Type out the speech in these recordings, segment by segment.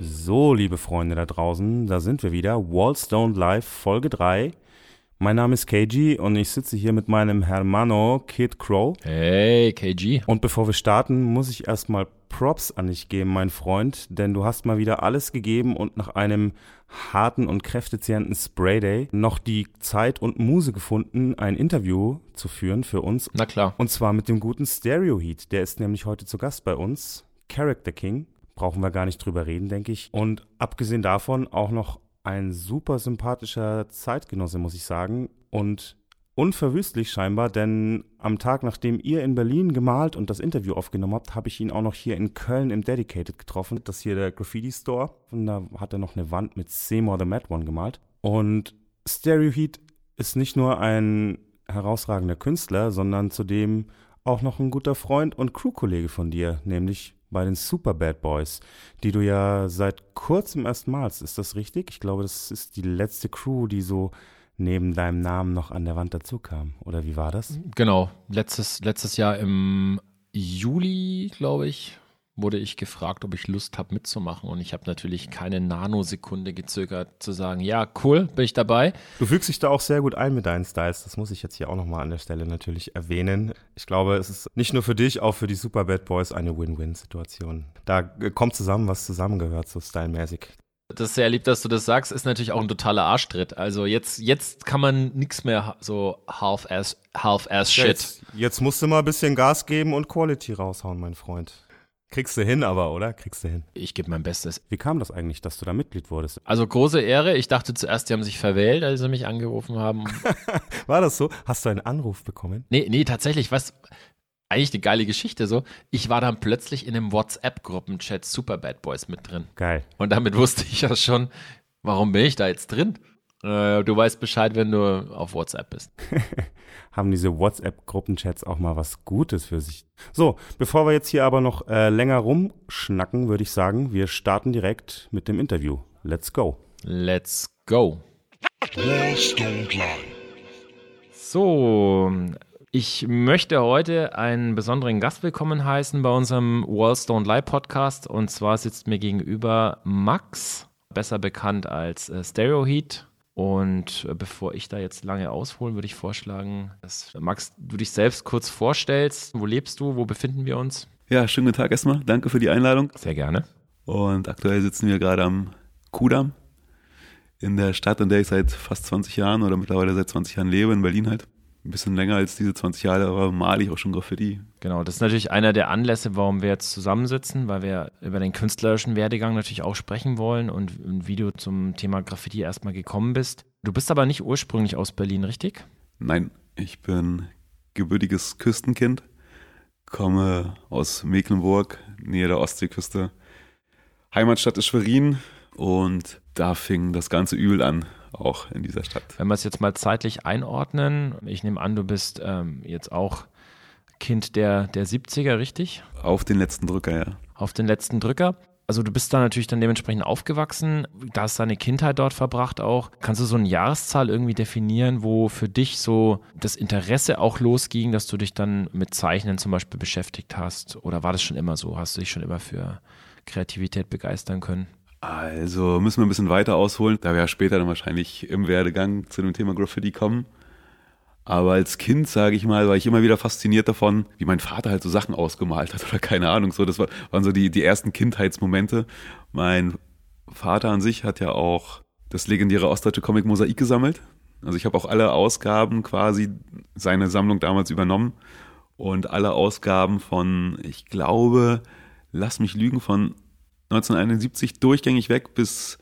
So, liebe Freunde da draußen, da sind wir wieder. Walls Don't Live, Folge 3. Mein Name ist KG und ich sitze hier mit meinem Hermano Kid Crow. Hey, KG. Und bevor wir starten, muss ich erstmal Props an dich geben, mein Freund, denn du hast mal wieder alles gegeben und nach einem harten und kräftezehrenden Sprayday noch die Zeit und Muse gefunden, ein Interview zu führen für uns. Na klar. Und zwar mit dem guten Stereo Heat. Der ist nämlich heute zu Gast bei uns. Character King. Brauchen wir gar nicht drüber reden, denke ich. Und abgesehen davon auch noch ein super sympathischer Zeitgenosse, muss ich sagen. Und unverwüstlich scheinbar, denn am Tag, nachdem ihr in Berlin gemalt und das Interview aufgenommen habt, habe ich ihn auch noch hier in Köln im Dedicated getroffen. Das ist hier der Graffiti Store. Und da hat er noch eine Wand mit Seymour the Mad One gemalt. Und Stereo Heat ist nicht nur ein herausragender Künstler, sondern zudem auch noch ein guter Freund und Crewkollege von dir, nämlich bei den Super Bad Boys, die du ja seit kurzem erst malst. Ist das richtig? Ich glaube, das ist die letzte Crew, die so neben deinem Namen noch an der Wand dazu kam. Oder wie war das? Genau. Letztes Jahr im Juli, glaube ich, wurde ich gefragt, ob ich Lust habe mitzumachen. Und ich habe natürlich keine Nanosekunde gezögert zu sagen, ja, cool, bin ich dabei. Du fügst dich da auch sehr gut ein mit deinen Styles. Das muss ich jetzt hier auch nochmal an der Stelle natürlich erwähnen. Ich glaube, es ist nicht nur für dich, auch für die Super Bad Boys eine Win-Win-Situation. Da kommt zusammen, was zusammengehört, so stylmäßig. Das ist sehr lieb, dass du das sagst, ist natürlich auch ein totaler Arschtritt. Also jetzt kann man nichts mehr so half-ass Shit. Jetzt musst du mal ein bisschen Gas geben und Quality raushauen, mein Freund. Kriegst du hin aber, oder? Kriegst du hin. Ich gebe mein Bestes. Wie kam das eigentlich, dass du da Mitglied wurdest? Also große Ehre. Ich dachte zuerst, die haben sich verwählt, als sie mich angerufen haben. War das so? Hast du einen Anruf bekommen? Nee, tatsächlich, was eigentlich eine geile Geschichte so. Ich war dann plötzlich in einem WhatsApp-Gruppenchat Super Bad Boys mit drin. Geil. Und damit wusste ich ja schon, warum bin ich da jetzt drin? Du weißt Bescheid, wenn du auf WhatsApp bist. Haben diese WhatsApp-Gruppenchats auch mal was Gutes für sich. So, bevor wir jetzt hier aber noch länger rumschnacken, würde ich sagen, wir starten direkt mit dem Interview. Let's go. Let's go. Walls Don't Lie. So, ich möchte heute einen besonderen Gast willkommen heißen bei unserem Walls Don't Lie Podcast. Und zwar sitzt mir gegenüber Max, besser bekannt als Stereo Heat. Und bevor ich da jetzt lange aushole, würde ich vorschlagen, dass Max, du dich selbst kurz vorstellst. Wo lebst du? Wo befinden wir uns? Ja, schönen guten Tag erstmal. Danke für die Einladung. Sehr gerne. Und aktuell sitzen wir gerade am Kudamm in der Stadt, in der ich seit fast 20 Jahren oder mittlerweile seit 20 Jahren lebe, in Berlin halt. Ein bisschen länger als diese 20 Jahre, aber male ich auch schon Graffiti. Genau, das ist natürlich einer der Anlässe, warum wir jetzt zusammensitzen, weil wir über den künstlerischen Werdegang natürlich auch sprechen wollen und wie du zum Thema Graffiti erstmal gekommen bist. Du bist aber nicht ursprünglich aus Berlin, richtig? Nein, ich bin gebürtiges Küstenkind, komme aus Mecklenburg, Nähe der Ostseeküste. Heimatstadt ist Schwerin und da fing das ganze Übel an. Auch in dieser Stadt. Wenn wir es jetzt mal zeitlich einordnen, ich nehme an, du bist jetzt auch Kind der 70er, richtig? Auf den letzten Drücker, ja. Auf den letzten Drücker. Also du bist da natürlich dann dementsprechend aufgewachsen, da hast deine Kindheit dort verbracht auch. Kannst du so eine Jahreszahl irgendwie definieren, wo für dich so das Interesse auch losging, dass du dich dann mit Zeichnen zum Beispiel beschäftigt hast? Oder war das schon immer so? Hast du dich schon immer für Kreativität begeistern können? Also müssen wir ein bisschen weiter ausholen, da wir ja später dann wahrscheinlich im Werdegang zu dem Thema Graffiti kommen. Aber als Kind, sage ich mal, war ich immer wieder fasziniert davon, wie mein Vater halt so Sachen ausgemalt hat oder keine Ahnung. So, das waren so die ersten Kindheitsmomente. Mein Vater an sich hat ja auch das legendäre ostdeutsche Comic Mosaik gesammelt. Also ich habe auch alle Ausgaben quasi seine Sammlung damals übernommen. Und alle Ausgaben von, ich glaube, lass mich lügen, von 1971 durchgängig weg bis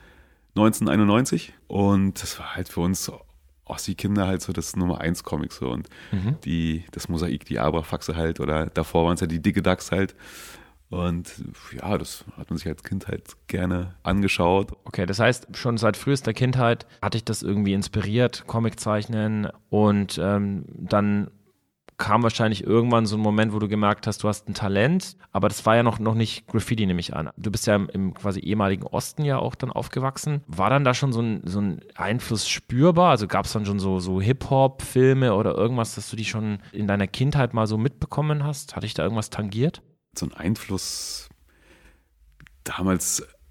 1991 und das war halt für uns Ossi-Kinder halt so das Nummer 1 Comic so und das Mosaik, die Abrafaxe halt oder davor waren es ja die Dicke Dachs halt und ja, das hat man sich als Kind halt gerne angeschaut. Okay, das heißt, schon seit frühester Kindheit hat dich das irgendwie inspiriert, Comiczeichnen und dann kam wahrscheinlich irgendwann so ein Moment, wo du gemerkt hast, du hast ein Talent, aber das war ja noch nicht Graffiti, nehme ich an. Du bist ja im quasi ehemaligen Osten ja auch dann aufgewachsen. War dann da schon so ein Einfluss spürbar? Also gab es dann schon so Hip-Hop-Filme oder irgendwas, dass du die schon in deiner Kindheit mal so mitbekommen hast? Hat dich da irgendwas tangiert? So ein Einfluss damals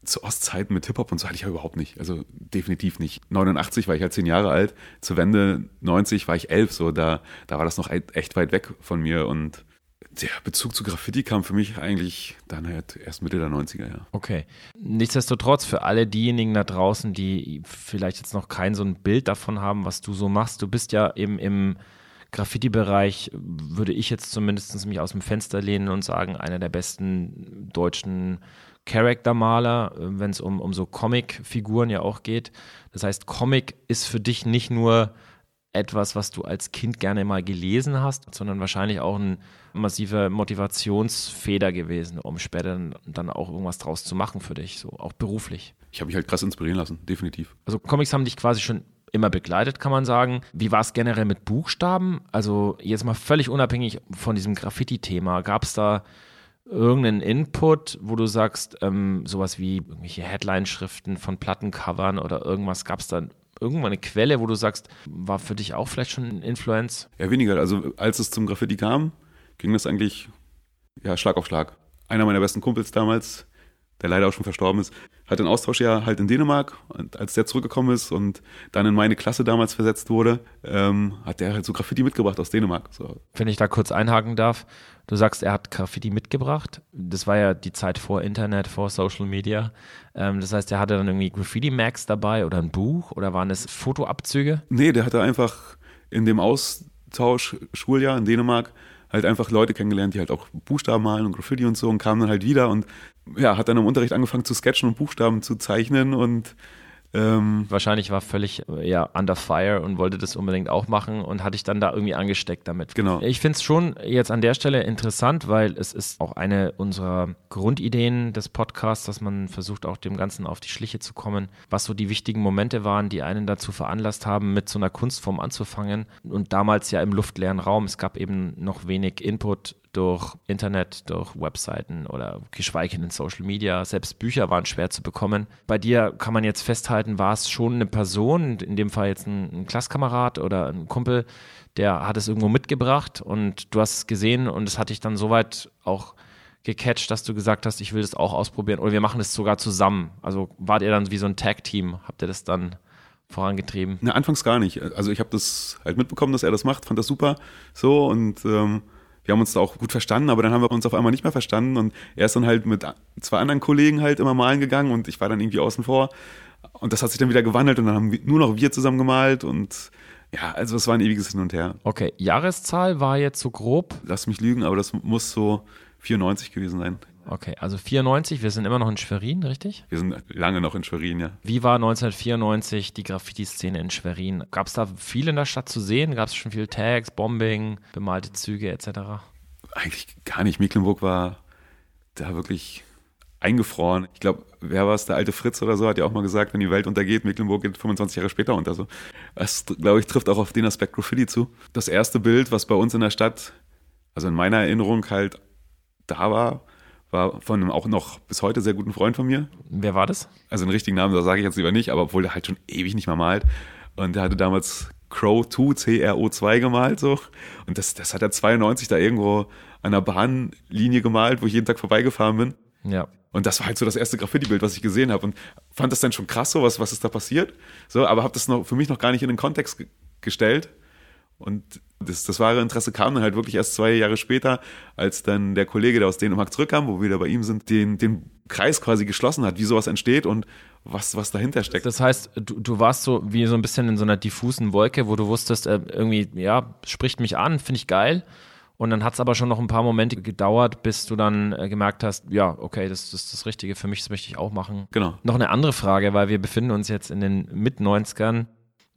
zu Ostzeiten mit Hip-Hop und so hatte ich ja überhaupt nicht. Also definitiv nicht. 89 war ich halt 10 Jahre alt, zur Wende 90 war ich 11, so da war das noch echt weit weg von mir und der Bezug zu Graffiti kam für mich eigentlich dann halt erst Mitte der 90er, ja. Okay. Nichtsdestotrotz, für alle diejenigen da draußen, die vielleicht jetzt noch kein so ein Bild davon haben, was du so machst, du bist ja eben im Graffiti-Bereich, würde ich jetzt zumindest mich aus dem Fenster lehnen und sagen, einer der besten deutschen Charaktermaler, wenn es um so Comic-Figuren ja auch geht. Das heißt, Comic ist für dich nicht nur etwas, was du als Kind gerne mal gelesen hast, sondern wahrscheinlich auch ein massiver Motivationsfeder gewesen, um später dann auch irgendwas draus zu machen für dich, so auch beruflich. Ich habe mich halt krass inspirieren lassen, definitiv. Also Comics haben dich quasi schon immer begleitet, kann man sagen. Wie war es generell mit Buchstaben? Also jetzt mal völlig unabhängig von diesem Graffiti-Thema. Gab es da irgendeinen Input, wo du sagst, sowas wie irgendwelche Headline-Schriften von Plattencovern oder irgendwas, gab es da irgendwann eine Quelle, wo du sagst, war für dich auch vielleicht schon ein Influence? Ja, weniger. Also als es zum Graffiti kam, ging das eigentlich Schlag auf Schlag. Einer meiner besten Kumpels damals, der leider auch schon verstorben ist, hat ein Austauschjahr halt in Dänemark und als der zurückgekommen ist und dann in meine Klasse damals versetzt wurde, hat der halt so Graffiti mitgebracht aus Dänemark. So. Wenn ich da kurz einhaken darf, du sagst, er hat Graffiti mitgebracht. Das war ja die Zeit vor Internet, vor Social Media. Das heißt, er hatte dann irgendwie Graffiti-Mags dabei oder ein Buch oder waren es Fotoabzüge? Nee, der hatte einfach in dem Austausch-Schuljahr in Dänemark halt einfach Leute kennengelernt, die halt auch Buchstaben malen und Graffiti und so und kamen dann halt wieder und hat dann im Unterricht angefangen zu sketchen und Buchstaben zu zeichnen und wahrscheinlich war völlig under fire und wollte das unbedingt auch machen und hatte ich dann da irgendwie angesteckt damit. Genau. Ich finde es schon jetzt an der Stelle interessant, weil es ist auch eine unserer Grundideen des Podcasts, dass man versucht auch dem Ganzen auf die Schliche zu kommen, was so die wichtigen Momente waren, die einen dazu veranlasst haben, mit so einer Kunstform anzufangen und damals ja im luftleeren Raum, es gab eben noch wenig Input durch Internet, durch Webseiten oder geschweige denn Social Media. Selbst Bücher waren schwer zu bekommen. Bei dir kann man jetzt festhalten, war es schon eine Person, in dem Fall jetzt ein Klassenkamerad oder ein Kumpel, der hat es irgendwo mitgebracht und du hast es gesehen und es hat dich dann soweit auch gecatcht, dass du gesagt hast, ich will das auch ausprobieren oder wir machen das sogar zusammen. Also wart ihr dann wie so ein Tag-Team? Habt ihr das dann vorangetrieben? Na, anfangs gar nicht. Also ich habe das halt mitbekommen, dass er das macht, fand das super so und wir haben uns da auch gut verstanden, aber dann haben wir uns auf einmal nicht mehr verstanden und er ist dann halt mit 2 anderen Kollegen halt immer malen gegangen und ich war dann irgendwie außen vor und das hat sich dann wieder gewandelt und dann haben nur noch wir zusammen gemalt und ja, also es war ein ewiges Hin und Her. Okay, Jahreszahl war jetzt so grob? Lass mich lügen, aber das muss so 94 gewesen sein. Okay, also 94, wir sind immer noch in Schwerin, richtig? Wir sind lange noch in Schwerin, ja. Wie war 1994 die Graffiti-Szene in Schwerin? Gab es da viel in der Stadt zu sehen? Gab es schon viel Tags, Bombing, bemalte Züge etc.? Eigentlich gar nicht. Mecklenburg war da wirklich eingefroren. Ich glaube, wer war es? Der alte Fritz oder so hat ja auch mal gesagt, wenn die Welt untergeht, Mecklenburg geht 25 Jahre später unter. So. Das, glaube ich, trifft auch auf den Aspekt Graffiti zu. Das erste Bild, was bei uns in der Stadt, also in meiner Erinnerung halt da war von einem auch noch bis heute sehr guten Freund von mir. Wer war das? Also einen richtigen Namen, da sage ich jetzt lieber nicht, aber obwohl der halt schon ewig nicht mehr malt. Und der hatte damals Crow 2, CRO2 gemalt so. Und das hat er 92 da irgendwo an der Bahnlinie gemalt, wo ich jeden Tag vorbeigefahren bin. Ja. Und das war halt so das erste Graffiti-Bild, was ich gesehen habe. Und fand das dann schon krass so, was ist da passiert. So, aber habe das für mich noch gar nicht in den Kontext gestellt. Und das wahre Interesse kam dann halt wirklich erst 2 Jahre später, als dann der Kollege, der aus Dänemark zurückkam, wo wir wieder bei ihm sind, den Kreis quasi geschlossen hat, wie sowas entsteht und was dahinter steckt. Das heißt, du warst so wie so ein bisschen in so einer diffusen Wolke, wo du wusstest, irgendwie, ja, spricht mich an, finde ich geil. Und dann hat es aber schon noch ein paar Momente gedauert, bis du dann gemerkt hast, ja, okay, das ist das Richtige für mich, das möchte ich auch machen. Genau. Noch eine andere Frage, weil wir befinden uns jetzt in den Mit-90ern.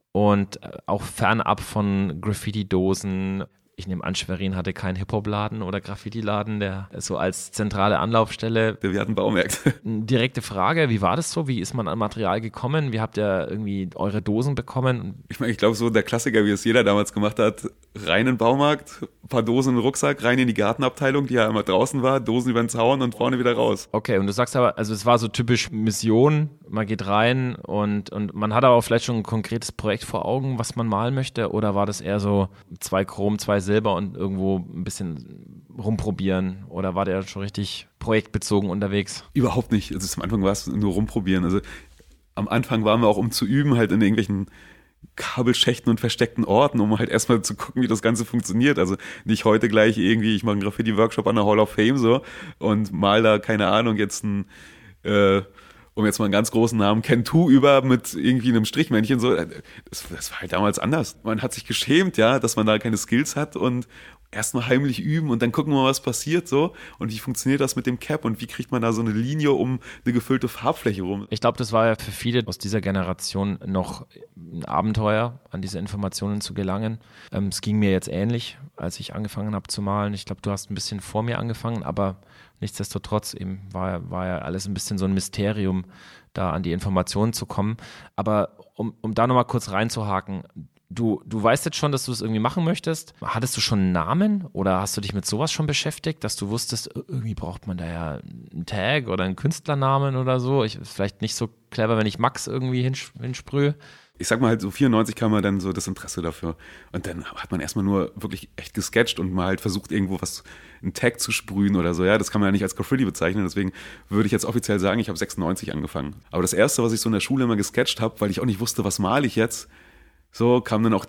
Und auch fernab von Graffiti-Dosen. Ich nehme an, Schwerin hatte keinen Hip-Hop-Laden oder Graffiti-Laden, der so als zentrale Anlaufstelle. Wir hatten Baumärkte. Direkte Frage, wie war das so? Wie ist man an Material gekommen? Wie habt ihr irgendwie eure Dosen bekommen? Ich meine, ich glaube so der Klassiker, wie es jeder damals gemacht hat, rein in den Baumarkt, ein paar Dosen in den Rucksack, rein in die Gartenabteilung, die ja immer draußen war, Dosen über den Zaun und vorne wieder raus. Okay, und du sagst aber, also es war so typisch Mission, man geht rein und man hat aber auch vielleicht schon ein konkretes Projekt vor Augen, was man malen möchte, oder war das eher so 2 Chrom, 2 Silber und irgendwo ein bisschen rumprobieren oder war der schon richtig projektbezogen unterwegs? Überhaupt nicht. Also am Anfang war es nur rumprobieren. Also am Anfang waren wir auch, um zu üben, halt in irgendwelchen Kabelschächten und versteckten Orten, um halt erstmal zu gucken, wie das Ganze funktioniert. Also nicht heute gleich irgendwie, ich mache einen Graffiti-Workshop an der Hall of Fame so und mal da, keine Ahnung, jetzt um jetzt mal einen ganz großen Namen, Ken2 über mit irgendwie einem Strichmännchen so. Das war halt damals anders. Man hat sich geschämt, ja, dass man da keine Skills hat und erstmal heimlich üben und dann gucken wir mal, was passiert so und wie funktioniert das mit dem Cap und wie kriegt man da so eine Linie um eine gefüllte Farbfläche rum. Ich glaube, das war ja für viele aus dieser Generation noch ein Abenteuer, an diese Informationen zu gelangen. Es ging mir jetzt ähnlich, als ich angefangen habe zu malen. Ich glaube, du hast ein bisschen vor mir angefangen, aber nichtsdestotrotz eben war ja alles ein bisschen so ein Mysterium, da an die Informationen zu kommen. Aber um da nochmal kurz reinzuhaken, Du weißt jetzt schon, dass du es irgendwie machen möchtest. Hattest du schon einen Namen oder hast du dich mit sowas schon beschäftigt, dass du wusstest, irgendwie braucht man da ja einen Tag oder einen Künstlernamen oder so? Vielleicht nicht so clever, wenn ich Max irgendwie hinsprühe. Ich sag mal halt so 94 kam mal dann so das Interesse dafür. Und dann hat man erstmal nur wirklich echt gesketcht und mal halt versucht, irgendwo einen Tag zu sprühen oder so. Ja, das kann man ja nicht als Graffiti bezeichnen. Deswegen würde ich jetzt offiziell sagen, ich habe 96 angefangen. Aber das Erste, was ich so in der Schule immer gesketcht habe, weil ich auch nicht wusste, was male ich jetzt, so kam dann auch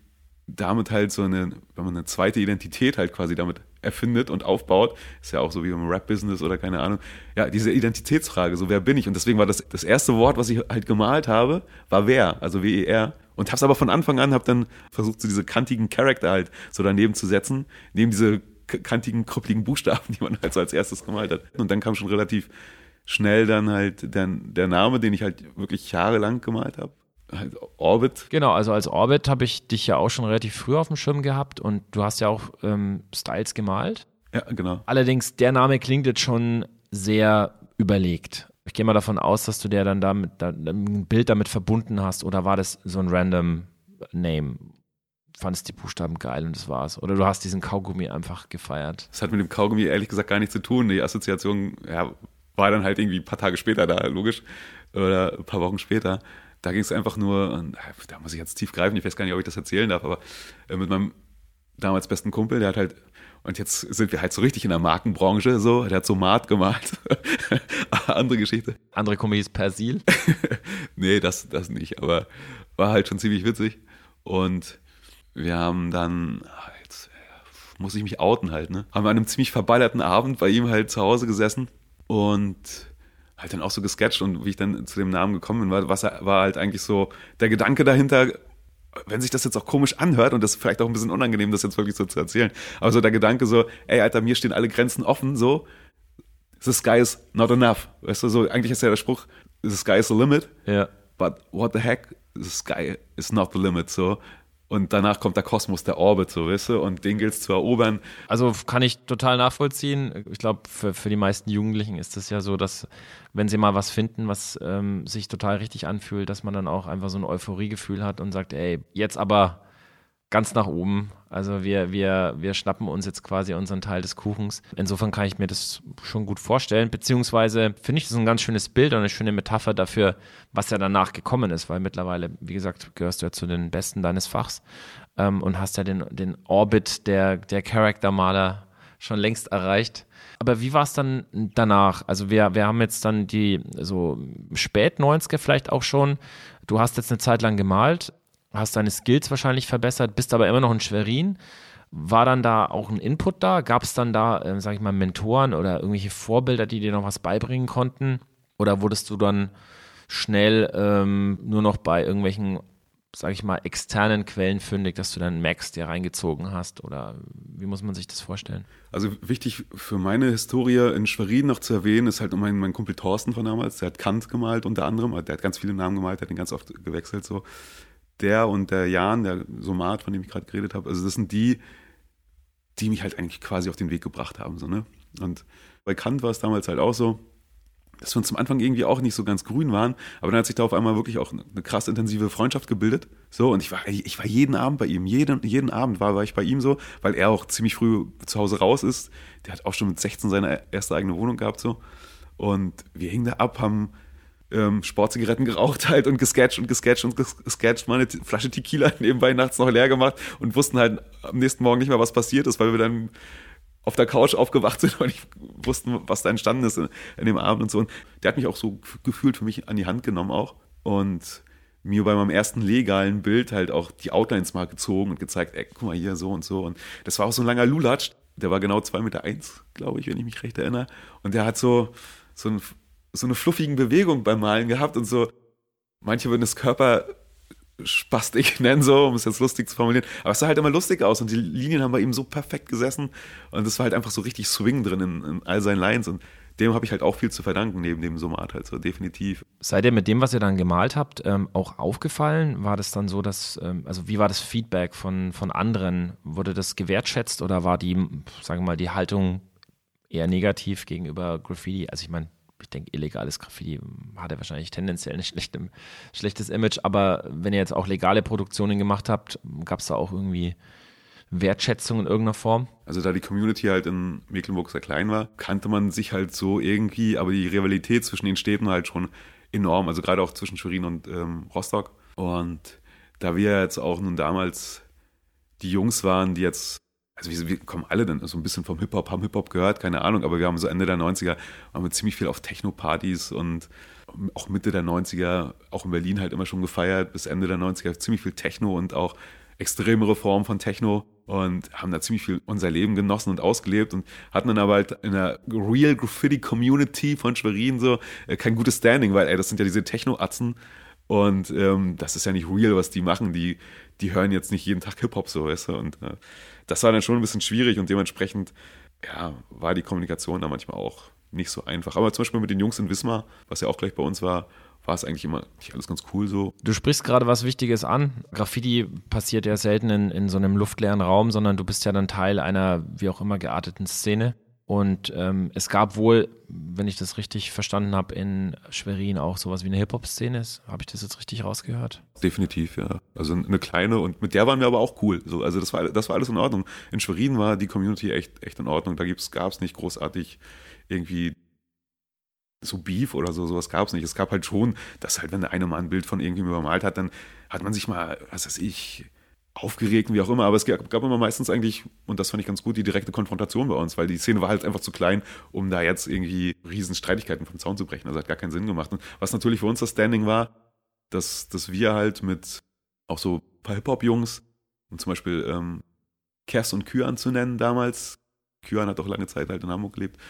damit halt so wenn man eine zweite Identität halt quasi damit erfindet und aufbaut, ist ja auch so wie im Rap-Business oder keine Ahnung, ja, diese Identitätsfrage, so wer bin ich? Und deswegen war das erste Wort, was ich halt gemalt habe, war wer, also W-E-R. Und hab's aber von Anfang an, hab dann versucht, so diese kantigen Charakter halt so daneben zu setzen, neben diese kantigen, krüppeligen Buchstaben, die man halt so als erstes gemalt hat. Und dann kam schon relativ schnell dann halt der Name, den ich halt wirklich jahrelang gemalt habe. Halt Orbit. Genau, also als Orbit habe ich dich ja auch schon relativ früh auf dem Schirm gehabt und du hast ja auch Styles gemalt. Ja, genau. Allerdings, der Name klingt jetzt schon sehr überlegt. Ich gehe mal davon aus, dass du dir dann ein Bild damit verbunden hast oder war das so ein random Name? Fandest die Buchstaben geil und das war's? Oder du hast diesen Kaugummi einfach gefeiert? Das hat mit dem Kaugummi ehrlich gesagt gar nichts zu tun. Die Assoziation war dann halt irgendwie ein paar Tage später da, logisch. Oder ein paar Wochen später. Da ging es einfach nur, und da muss ich jetzt tief greifen, ich weiß gar nicht, ob ich das erzählen darf, aber mit meinem damals besten Kumpel, der hat halt, und jetzt sind wir halt so richtig in der Markenbranche, so, der hat so Mart gemalt. Andere Geschichte. Andere Kumpel hieß Persil? Nee, das nicht, aber war halt schon ziemlich witzig. Und wir haben dann, jetzt muss ich mich outen halt, ne? Haben wir an einem ziemlich verballerten Abend bei ihm halt zu Hause gesessen und halt dann auch so gesketcht und wie ich dann zu dem Namen gekommen bin, war halt eigentlich so der Gedanke dahinter, wenn sich das jetzt auch komisch anhört und das ist vielleicht auch ein bisschen unangenehm, das jetzt wirklich so zu erzählen, aber so der Gedanke so, ey Alter, mir stehen alle Grenzen offen, so, the sky is not enough, weißt du, so, eigentlich ist ja der Spruch, the sky is the limit, ja. But what the heck, the sky is not the limit, so. Und danach kommt der Kosmos, der Orbit, so, weißt du, und den gilt es zu erobern. Also kann ich total nachvollziehen. Ich glaube, für die meisten Jugendlichen ist es ja so, dass wenn sie mal was finden, was sich total richtig anfühlt, dass man dann auch einfach so ein Euphoriegefühl hat und sagt, ey, jetzt aber ganz nach oben. Also wir schnappen uns jetzt quasi unseren Teil des Kuchens. Insofern kann ich mir das schon gut vorstellen, beziehungsweise finde ich das ein ganz schönes Bild und eine schöne Metapher dafür, was ja danach gekommen ist, weil mittlerweile, wie gesagt, gehörst du ja zu den Besten deines Fachs und hast ja den Orbit der Charaktermaler schon längst erreicht. Aber wie war es dann danach? Also wir haben jetzt dann die so spät 90er vielleicht auch schon. Du hast jetzt eine Zeit lang gemalt, hast deine Skills wahrscheinlich verbessert, bist aber immer noch in Schwerin. War dann da auch ein Input da? Gab es dann da, sag ich mal, Mentoren oder irgendwelche Vorbilder, die dir noch was beibringen konnten? Oder wurdest du dann schnell nur noch bei irgendwelchen, sag ich mal, externen Quellen fündig, dass du dann Max dir reingezogen hast? Oder wie muss man sich das vorstellen? Also wichtig für meine Historie in Schwerin noch zu erwähnen, ist halt mein Kumpel Thorsten von damals, der hat Kant gemalt unter anderem, der hat ganz viele Namen gemalt, der hat den ganz oft gewechselt so. Der und der Jan, der Somat, von dem ich gerade geredet habe, also das sind die mich halt eigentlich quasi auf den Weg gebracht haben. So, ne? Und bei Kant war es damals halt auch so, dass wir uns zum Anfang irgendwie auch nicht so ganz grün waren, aber dann hat sich da auf einmal wirklich auch eine krass intensive Freundschaft gebildet. So, und ich war jeden Abend bei ihm, jeden Abend war ich bei ihm so, weil er auch ziemlich früh zu Hause raus ist. Der hat auch schon mit 16 seine erste eigene Wohnung gehabt so. Und wir hingen da ab, haben Sportzigaretten geraucht halt und gesketcht, mal eine Flasche Tequila nebenbei nachts noch leer gemacht und wussten halt am nächsten Morgen nicht mehr, was passiert ist, weil wir dann auf der Couch aufgewacht sind und nicht wussten, was da entstanden ist in dem Abend und so. Und der hat mich auch so gefühlt für mich an die Hand genommen auch und mir bei meinem ersten legalen Bild halt auch die Outlines mal gezogen und gezeigt, ey, guck mal hier, so und so. Und das war auch so ein langer Lulatsch. Der war genau 2,1 Meter, glaube ich, wenn ich mich recht erinnere. Und der hat so eine fluffigen Bewegung beim Malen gehabt und so. Manche würden das Körperspastik nennen, so, um es jetzt lustig zu formulieren. Aber es sah halt immer lustig aus und die Linien haben bei ihm so perfekt gesessen. Und es war halt einfach so richtig Swing drin in all seinen Lines. Und dem habe ich halt auch viel zu verdanken, neben dem Somat halt so, definitiv. Seid ihr mit dem, was ihr dann gemalt habt, auch aufgefallen? War das dann so, dass, also wie war das Feedback von anderen? Wurde das gewertschätzt oder war die, sagen wir mal, die Haltung eher negativ gegenüber Graffiti? Also ich meine, ich denke, illegales Graffiti hatte wahrscheinlich tendenziell ein schlechtes Image, aber wenn ihr jetzt auch legale Produktionen gemacht habt, gab es da auch irgendwie Wertschätzung in irgendeiner Form? Also da die Community halt in Mecklenburg sehr klein war, kannte man sich halt so irgendwie, aber die Rivalität zwischen den Städten war halt schon enorm, also gerade auch zwischen Schwerin und Rostock. Und da wir jetzt auch nun damals die Jungs waren, die jetzt, also wir kommen alle dann so ein bisschen vom Hip-Hop, haben Hip-Hop gehört, keine Ahnung, aber wir haben so Ende der 90er, waren wir ziemlich viel auf Techno-Partys und auch Mitte der 90er, auch in Berlin halt immer schon gefeiert, bis Ende der 90er ziemlich viel Techno und auch extremere Formen von Techno und haben da ziemlich viel unser Leben genossen und ausgelebt und hatten dann aber halt in der Real Graffiti Community von Schwerin so kein gutes Standing, weil das sind ja diese Techno-Atzen und das ist ja nicht real, was die machen, die hören jetzt nicht jeden Tag Hip-Hop so, weißt du, und das war dann schon ein bisschen schwierig und dementsprechend ja, war die Kommunikation da manchmal auch nicht so einfach. Aber zum Beispiel mit den Jungs in Wismar, was ja auch gleich bei uns war es eigentlich immer nicht alles ganz cool so. Du sprichst gerade was Wichtiges an. Graffiti passiert ja selten in so einem luftleeren Raum, sondern du bist ja dann Teil einer wie auch immer gearteten Szene. Und es gab wohl, wenn ich das richtig verstanden habe, in Schwerin auch sowas wie eine Hip-Hop-Szene. Habe ich das jetzt richtig rausgehört? Definitiv, ja. Also eine kleine und mit der waren wir aber auch cool. So, also das war alles in Ordnung. In Schwerin war die Community echt in Ordnung. Da gab es nicht großartig irgendwie so Beef oder so, sowas gab es nicht. Es gab halt schon, dass halt, wenn der eine mal ein Bild von irgendjemandem übermalt hat, dann hat man sich mal, was weiß ich, aufgeregt, wie auch immer, aber es gab immer meistens eigentlich, und das fand ich ganz gut, die direkte Konfrontation bei uns, weil die Szene war halt einfach zu klein, um da jetzt irgendwie riesen Streitigkeiten vom Zaun zu brechen. Also hat gar keinen Sinn gemacht. Und was natürlich für uns das Standing war, dass wir halt mit auch so ein paar Hip-Hop-Jungs, und zum Beispiel Kers und Kyan zu nennen damals, Kyan hat auch lange Zeit halt in Hamburg gelebt,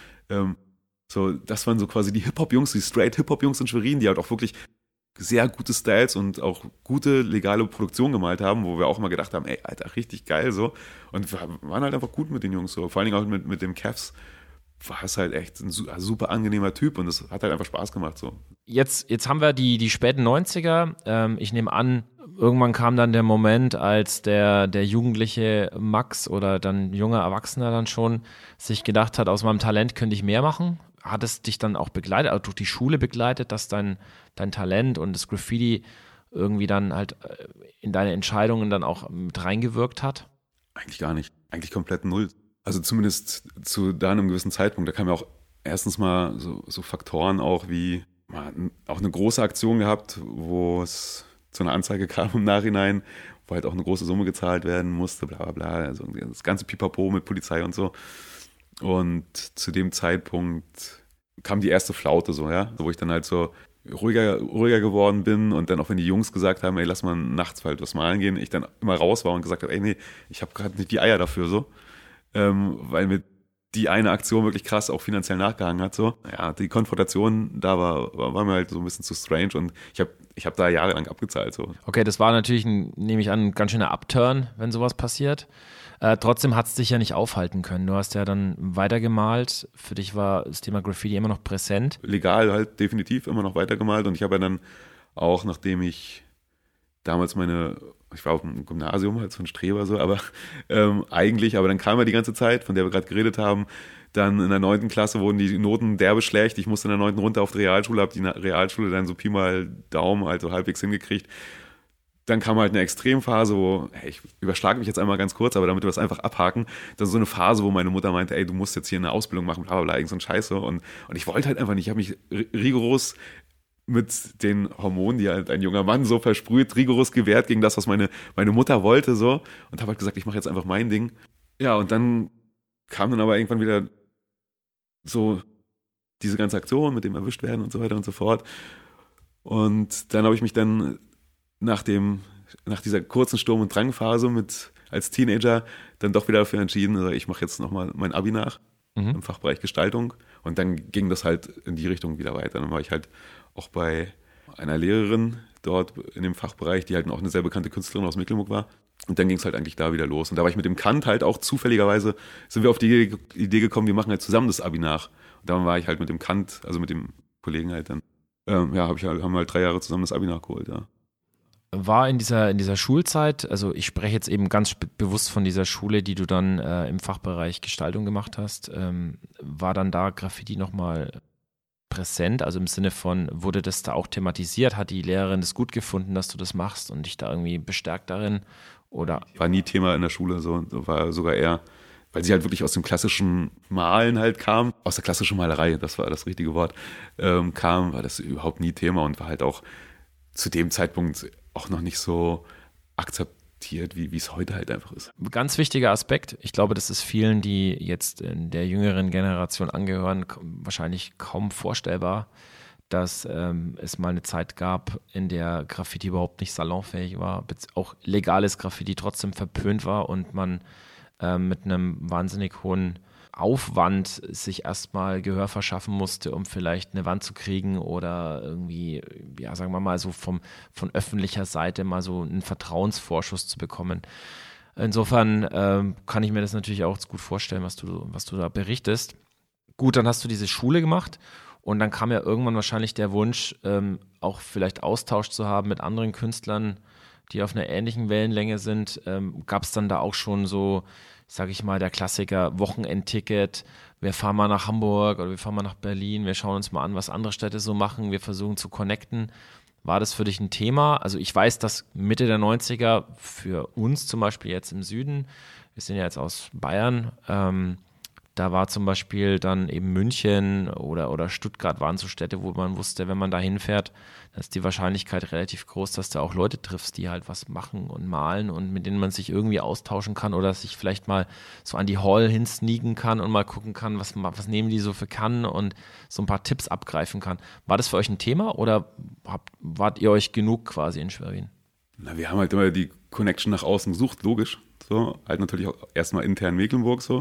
so, das waren so quasi die Hip-Hop-Jungs, die straight Hip-Hop-Jungs in Schwerin, die halt auch wirklich sehr gute Styles und auch gute legale Produktion gemalt haben, wo wir auch immer gedacht haben, ey, Alter, richtig geil so. Und wir waren halt einfach gut mit den Jungs so. Vor allen Dingen auch mit dem Kevs war es halt echt ein super angenehmer Typ und es hat halt einfach Spaß gemacht so. Jetzt haben wir die späten 90er. Ich nehme an, irgendwann kam dann der Moment, als der jugendliche Max oder dann junger Erwachsener dann schon sich gedacht hat, aus meinem Talent könnte ich mehr machen. Hat es dich dann auch begleitet, also durch die Schule begleitet, dass dein Talent und das Graffiti irgendwie dann halt in deine Entscheidungen dann auch mit reingewirkt hat? Eigentlich gar nicht. Eigentlich komplett null. Also zumindest zu da einem gewissen Zeitpunkt. Da kamen ja auch erstens mal so Faktoren auch wie, man auch eine große Aktion gehabt, wo es zu einer Anzeige kam im Nachhinein, wo halt auch eine große Summe gezahlt werden musste, bla bla bla. Also das ganze Pipapo mit Polizei und so. Und zu dem Zeitpunkt kam die erste Flaute so, ja, wo ich dann halt so ruhiger geworden bin und dann auch wenn die Jungs gesagt haben, ey, lass mal nachts halt was malen gehen, ich dann immer raus war und gesagt habe, ey, nee, ich habe gerade nicht die Eier dafür so, weil mir die eine Aktion wirklich krass auch finanziell nachgehangen hat so. Ja, die Konfrontation da war mir halt so ein bisschen zu strange und ich hab da jahrelang abgezahlt so. Okay, das war natürlich, nehme ich an, ein ganz schöner Upturn, wenn sowas passiert. Trotzdem hat es dich ja nicht aufhalten können. Du hast ja dann weitergemalt. Für dich war das Thema Graffiti immer noch präsent. Legal halt definitiv immer noch weitergemalt. Und ich habe ja dann auch, nachdem ich damals ich war auf dem Gymnasium, halt so ein Streber so, aber aber dann kam ja die ganze Zeit, von der wir gerade geredet haben, dann in der 9. Klasse wurden die Noten derbe schlecht. Ich musste in der 9. runter auf die Realschule, habe die Realschule dann so Pi mal Daumen halt so halbwegs hingekriegt. Dann kam halt eine Extremphase, wo, hey, ich überschlage mich jetzt einmal ganz kurz, aber damit wir das einfach abhaken, dann so eine Phase, wo meine Mutter meinte, ey, du musst jetzt hier eine Ausbildung machen, bla bla bla, irgend so ein Scheiß. Und ich wollte halt einfach nicht, ich habe mich rigoros mit den Hormonen, die halt ein junger Mann so versprüht, rigoros gewehrt gegen das, was meine Mutter wollte so und habe halt gesagt, ich mache jetzt einfach mein Ding. Ja, und dann kam dann aber irgendwann wieder so diese ganze Aktion mit dem erwischt werden und so weiter und so fort. Und dann habe ich mich dann nach dieser kurzen Sturm- und Drangphase als Teenager dann doch wieder dafür entschieden, also ich mache jetzt nochmal mein Abi nach im Fachbereich Gestaltung. Und dann ging das halt in die Richtung wieder weiter. Dann war ich halt auch bei einer Lehrerin dort in dem Fachbereich, die halt auch eine sehr bekannte Künstlerin aus Mecklenburg war. Und dann ging es halt eigentlich da wieder los. Und da war ich mit dem Kant halt auch zufälligerweise, sind wir auf die Idee gekommen, wir machen halt zusammen das Abi nach. Und dann war ich halt mit dem Kant, also mit dem Kollegen halt dann, haben wir halt 3 Jahre zusammen das Abi nachgeholt, ja. War in dieser Schulzeit, also ich spreche jetzt eben ganz bewusst von dieser Schule, die du dann im Fachbereich Gestaltung gemacht hast, war dann da Graffiti nochmal präsent, also im Sinne von, wurde das da auch thematisiert? Hat die Lehrerin das gut gefunden, dass du das machst und dich da irgendwie bestärkt darin? Oder? War nie Thema in der Schule, so war sogar eher, weil sie halt wirklich aus dem klassischen Malen halt kam, aus der klassischen Malerei, das war das richtige Wort, war das überhaupt nie Thema und war halt auch zu dem Zeitpunkt auch noch nicht so akzeptiert, wie es heute halt einfach ist. Ganz wichtiger Aspekt. Ich glaube, das ist vielen, die jetzt in der jüngeren Generation angehören, wahrscheinlich kaum vorstellbar, dass es mal eine Zeit gab, in der Graffiti überhaupt nicht salonfähig war, auch legales Graffiti trotzdem verpönt war und man mit einem wahnsinnig hohen Aufwand sich erstmal Gehör verschaffen musste, um vielleicht eine Wand zu kriegen oder irgendwie, ja, sagen wir mal so von öffentlicher Seite mal so einen Vertrauensvorschuss zu bekommen. Insofern kann ich mir das natürlich auch gut vorstellen, was du da berichtest. Gut, dann hast du diese Schule gemacht und dann kam ja irgendwann wahrscheinlich der Wunsch, auch vielleicht Austausch zu haben mit anderen Künstlern, die auf einer ähnlichen Wellenlänge sind. Gab es dann da auch schon so, sage ich mal, der Klassiker Wochenendticket, wir fahren mal nach Hamburg oder wir fahren mal nach Berlin, wir schauen uns mal an, was andere Städte so machen, wir versuchen zu connecten. War das für dich ein Thema? Also ich weiß, dass Mitte der 90er für uns zum Beispiel jetzt im Süden, wir sind ja jetzt aus Bayern, da war zum Beispiel dann eben München oder Stuttgart waren so Städte, wo man wusste, wenn man da hinfährt, dann ist die Wahrscheinlichkeit relativ groß, dass du auch Leute triffst, die halt was machen und malen und mit denen man sich irgendwie austauschen kann oder sich vielleicht mal so an die Hall hinsneaken kann und mal gucken kann, was nehmen die so für Kannen und so ein paar Tipps abgreifen kann. War das für euch ein Thema oder wart ihr euch genug quasi in Schwerin? Na, wir haben halt immer die Connection nach außen gesucht, logisch. So, halt natürlich auch erstmal intern Mecklenburg so.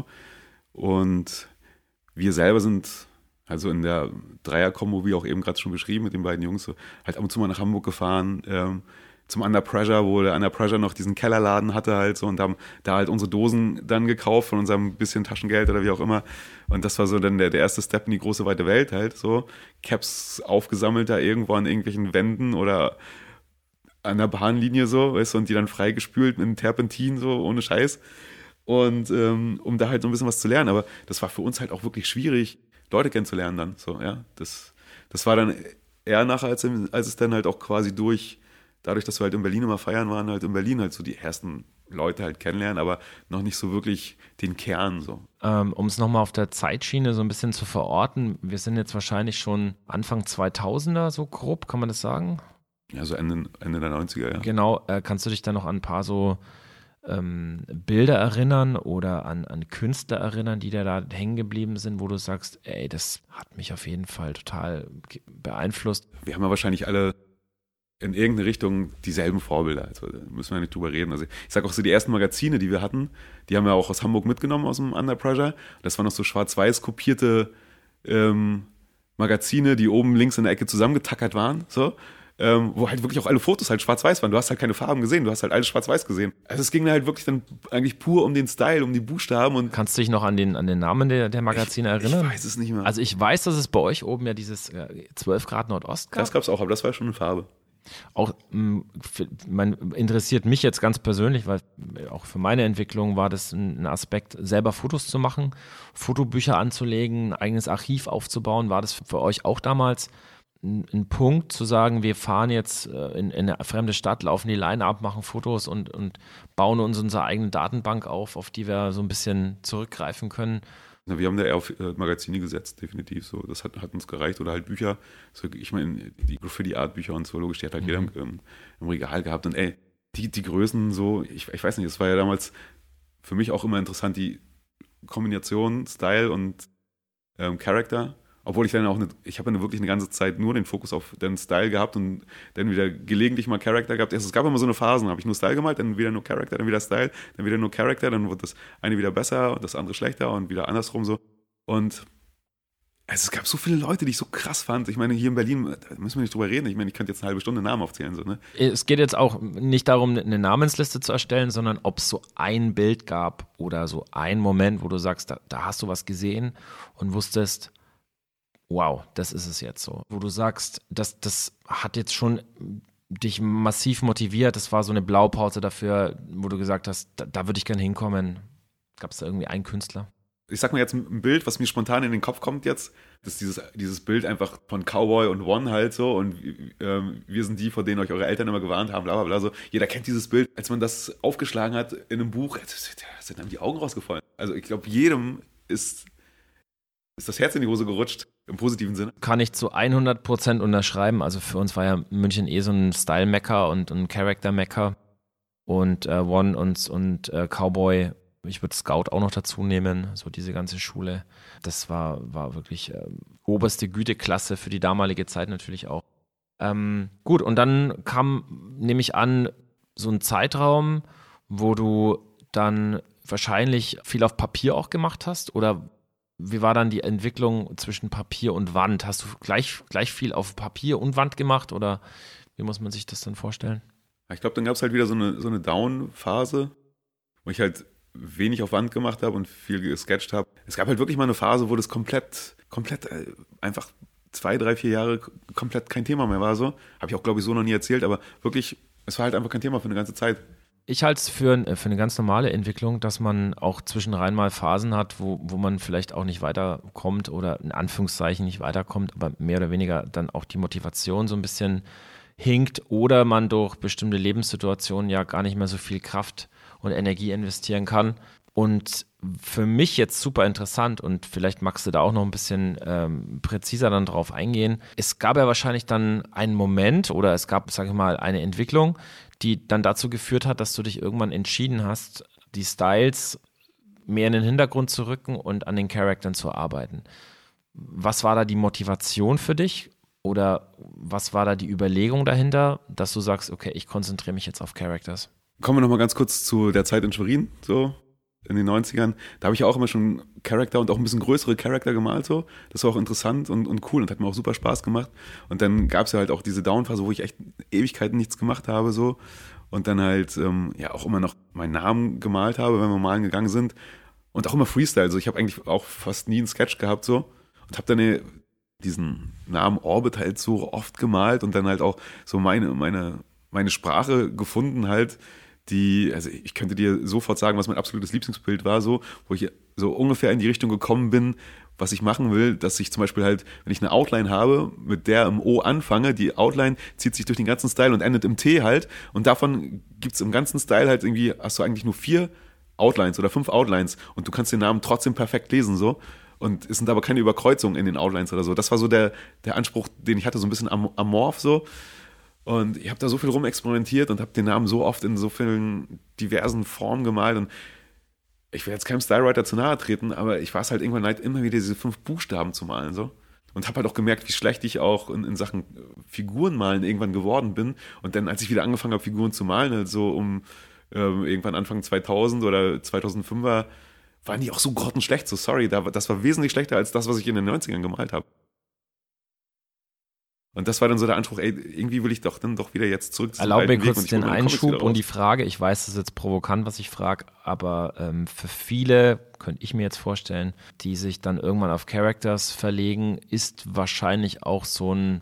Und wir selber sind also in der Dreier-Kombo, wie auch eben gerade schon beschrieben, mit den beiden Jungs, so, halt ab und zu mal nach Hamburg gefahren, zum Under Pressure, wo der Under Pressure noch diesen Kellerladen hatte halt so und haben da halt unsere Dosen dann gekauft von unserem bisschen Taschengeld oder wie auch immer. Und das war so dann der erste Step in die große weite Welt halt so. Caps aufgesammelt da irgendwo an irgendwelchen Wänden oder an der Bahnlinie so, weißt du, und die dann freigespült mit einem Terpentin so, ohne Scheiß. Und um da halt so ein bisschen was zu lernen. Aber das war für uns halt auch wirklich schwierig, Leute kennenzulernen dann. So, ja. Das war dann eher nachher, als es dann halt auch quasi dadurch, dass wir halt in Berlin immer feiern waren, halt in Berlin halt so die ersten Leute halt kennenlernen, aber noch nicht so wirklich den Kern so. Um es nochmal auf der Zeitschiene so ein bisschen zu verorten, wir sind jetzt wahrscheinlich schon Anfang 2000er so grob, kann man das sagen? Ja, so Ende der 90er, ja. Genau, kannst du dich da noch an ein paar so Bilder erinnern oder an Künstler erinnern, die da hängen geblieben sind, wo du sagst, ey, das hat mich auf jeden Fall total beeinflusst? Wir haben ja wahrscheinlich alle in irgendeine Richtung dieselben Vorbilder, also da müssen wir nicht drüber reden. Also ich sag auch so, die ersten Magazine, die wir hatten, die haben wir auch aus Hamburg mitgenommen, aus dem Under Pressure. Das waren noch so schwarz-weiß kopierte Magazine, die oben links in der Ecke zusammengetackert waren, so. Wo halt wirklich auch alle Fotos halt schwarz-weiß waren. Du hast halt keine Farben gesehen, du hast halt alles schwarz-weiß gesehen. Also es ging halt wirklich dann eigentlich pur um den Style, um die Buchstaben. Und kannst du dich noch an den Namen der Magazine erinnern? Ich weiß es nicht mehr. Also ich weiß, dass es bei euch oben ja dieses 12 Grad Nordost gab. Das gab es auch, aber das war schon eine Farbe. Auch interessiert mich jetzt ganz persönlich, weil auch für meine Entwicklung war das ein Aspekt, selber Fotos zu machen, Fotobücher anzulegen, ein eigenes Archiv aufzubauen. War das für euch auch damals ein Punkt zu sagen, wir fahren jetzt in eine fremde Stadt, laufen die Line ab, machen Fotos und bauen uns unsere eigene Datenbank auf die wir so ein bisschen zurückgreifen können? Na, wir haben da eher auf Magazine gesetzt, definitiv. So, das hat uns gereicht. Oder halt Bücher. So, ich meine, die Graffiti-Art-Bücher und so, logisch, die hat halt jeder im Regal gehabt. Und die Größen so, ich weiß nicht, das war ja damals für mich auch immer interessant, die Kombination Style und Charakter. Obwohl ich dann auch ich habe wirklich eine ganze Zeit nur den Fokus auf den Style gehabt und dann wieder gelegentlich mal Charakter gehabt. Es gab immer so eine Phase, da habe ich nur Style gemalt, dann wieder nur Charakter, dann wieder Style, dann wieder nur Charakter, dann wird das eine wieder besser und das andere schlechter und wieder andersrum so. Und es gab so viele Leute, die ich so krass fand. Ich meine, hier in Berlin, da müssen wir nicht drüber reden. Ich meine, ich könnte jetzt eine halbe Stunde Namen aufzählen. So, ne? Es geht jetzt auch nicht darum, eine Namensliste zu erstellen, sondern ob es so ein Bild gab oder so ein Moment, wo du sagst, da hast du was gesehen und wusstest, wow, das ist es jetzt so. Wo du sagst, das hat jetzt schon dich massiv motiviert. Das war so eine Blaupause dafür, wo du gesagt hast, da würde ich gerne hinkommen. Gab es da irgendwie einen Künstler? Ich sag mal jetzt ein Bild, was mir spontan in den Kopf kommt jetzt, das ist dieses Bild einfach von Cowboy und One halt so und wir sind die, vor denen euch eure Eltern immer gewarnt haben, bla bla bla so. Jeder kennt dieses Bild. Als man das aufgeschlagen hat in einem Buch, sind einem die Augen rausgefallen. Also ich glaube, jedem ist das Herz in die Hose gerutscht, im positiven Sinne. Kann ich zu 100% unterschreiben. Also für uns war ja München so ein Style-Mecker und ein Character-Mecker und One und Cowboy. Ich würde Scout auch noch dazu nehmen, so diese ganze Schule. Das war wirklich oberste Güteklasse für die damalige Zeit natürlich auch. Gut, und dann kam, nehme ich an, so ein Zeitraum, wo du dann wahrscheinlich viel auf Papier auch gemacht hast, oder wie war dann die Entwicklung zwischen Papier und Wand? Hast du gleich viel auf Papier und Wand gemacht, oder wie muss man sich das dann vorstellen? Ich glaube, dann gab es halt wieder so eine Down-Phase, wo ich halt wenig auf Wand gemacht habe und viel gesketcht habe. Es gab halt wirklich mal eine Phase, wo das komplett einfach 2, 3, 4 Jahre komplett kein Thema mehr war. So. Habe ich auch, glaube ich, so noch nie erzählt, aber wirklich, es war halt einfach kein Thema für eine ganze Zeit. Ich halte es für eine ganz normale Entwicklung, dass man auch zwischenrein mal Phasen hat, wo man vielleicht auch nicht weiterkommt oder in Anführungszeichen nicht weiterkommt, aber mehr oder weniger dann auch die Motivation so ein bisschen hinkt oder man durch bestimmte Lebenssituationen ja gar nicht mehr so viel Kraft und Energie investieren kann. Und für mich jetzt super interessant, und vielleicht magst du da auch noch ein bisschen präziser dann drauf eingehen. Es gab ja wahrscheinlich dann einen Moment oder es gab, sage ich mal, eine Entwicklung, die dann dazu geführt hat, dass du dich irgendwann entschieden hast, die Styles mehr in den Hintergrund zu rücken und an den Charakteren zu arbeiten. Was war da die Motivation für dich? Oder was war da die Überlegung dahinter, dass du sagst, okay, ich konzentriere mich jetzt auf Characters? Kommen wir nochmal ganz kurz zu der Zeit in Schwerin, so in den 90ern. Da habe ich auch immer schon Charakter und auch ein bisschen größere Charakter gemalt. So. Das war auch interessant und cool und hat mir auch super Spaß gemacht. Und dann gab es ja halt auch diese Downphase, wo ich echt Ewigkeiten nichts gemacht habe. So. Und dann halt auch immer noch meinen Namen gemalt habe, wenn wir malen gegangen sind. Und auch immer Freestyle. Also ich habe eigentlich auch fast nie einen Sketch gehabt so. Und habe dann diesen Namen Orbit halt so oft gemalt und dann halt auch so meine Sprache gefunden halt, also ich könnte dir sofort sagen, was mein absolutes Lieblingsbild war, so, wo ich so ungefähr in die Richtung gekommen bin, was ich machen will, dass ich zum Beispiel halt, wenn ich eine Outline habe, mit der im O anfange, die Outline zieht sich durch den ganzen Style und endet im T halt, und davon gibt's im ganzen Style halt irgendwie, hast du eigentlich nur 4 Outlines oder 5 Outlines und du kannst den Namen trotzdem perfekt lesen, so. Und es sind aber keine Überkreuzungen in den Outlines oder so. Das war so der Anspruch, den ich hatte, so ein bisschen amorph so. Und ich habe da so viel rumexperimentiert und habe den Namen so oft in so vielen diversen Formen gemalt. Und ich will jetzt keinem Stylewriter zu nahe treten, aber ich war es halt irgendwann leid, immer wieder diese 5 Buchstaben zu malen. So. Und habe halt auch gemerkt, wie schlecht ich auch in Sachen Figuren malen irgendwann geworden bin. Und dann, als ich wieder angefangen habe, Figuren zu malen, halt so um irgendwann Anfang 2000 oder 2005er, waren die auch so grottenschlecht. So, sorry, das war wesentlich schlechter als das, was ich in den 90ern gemalt habe. Und das war dann so der Anspruch, irgendwie will ich dann doch wieder jetzt zurück zu Erlaube mir kurz den Einschub und die Frage, ich weiß, das ist jetzt provokant, was ich frage, aber für viele, könnte ich mir jetzt vorstellen, die sich dann irgendwann auf Characters verlegen, ist wahrscheinlich auch so ein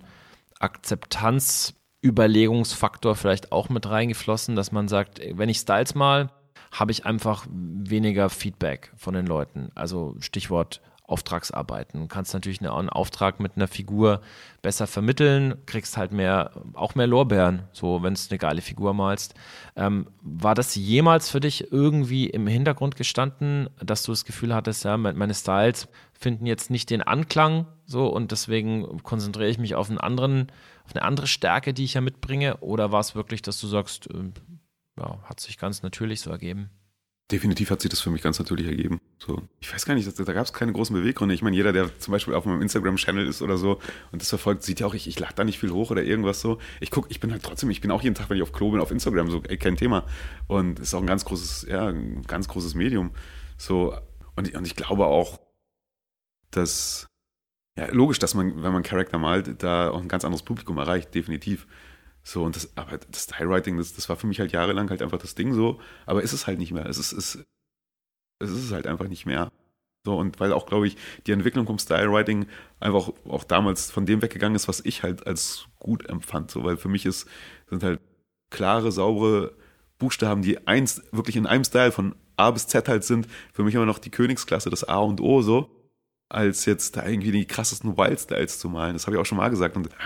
Akzeptanzüberlegungsfaktor vielleicht auch mit reingeflossen, dass man sagt, wenn ich Styles mal, habe ich einfach weniger Feedback von den Leuten. Also Stichwort Auftragsarbeiten. Du kannst natürlich einen Auftrag mit einer Figur besser vermitteln, kriegst halt auch mehr Lorbeeren, so wenn du eine geile Figur malst. War das jemals für dich irgendwie im Hintergrund gestanden, dass du das Gefühl hattest, ja, meine Styles finden jetzt nicht den Anklang, so, und deswegen konzentriere ich mich auf eine andere Stärke, die ich ja mitbringe? Oder war es wirklich, dass du sagst, ja, hat sich ganz natürlich so ergeben? Definitiv hat sich das für mich ganz natürlich ergeben. So, ich weiß gar nicht, da gab es keine großen Beweggründe. Ich meine, jeder, der zum Beispiel auf meinem Instagram-Channel ist oder so und das verfolgt, sieht ja auch, ich lade da nicht viel hoch oder irgendwas so. Ich bin halt trotzdem, ich bin auch jeden Tag, wenn ich auf Klo bin, auf Instagram, so, ey, kein Thema. Und ist auch ein ganz großes Medium. So, und ich glaube auch, dass, ja, logisch, dass man, wenn man Charakter malt, da auch ein ganz anderes Publikum erreicht, definitiv. So, aber das Stylewriting, das war für mich halt jahrelang halt einfach das Ding so, aber ist es halt nicht mehr. Es ist halt einfach nicht mehr. So, und weil auch, glaube ich, die Entwicklung vom Stylewriting einfach auch damals von dem weggegangen ist, was ich halt als gut empfand. So, weil für mich sind halt klare, saubere Buchstaben, die wirklich in einem Style von A bis Z halt sind, für mich immer noch die Königsklasse, das A und O so, als jetzt da irgendwie die krassesten Wild-Styles zu malen. Das habe ich auch schon mal gesagt. Und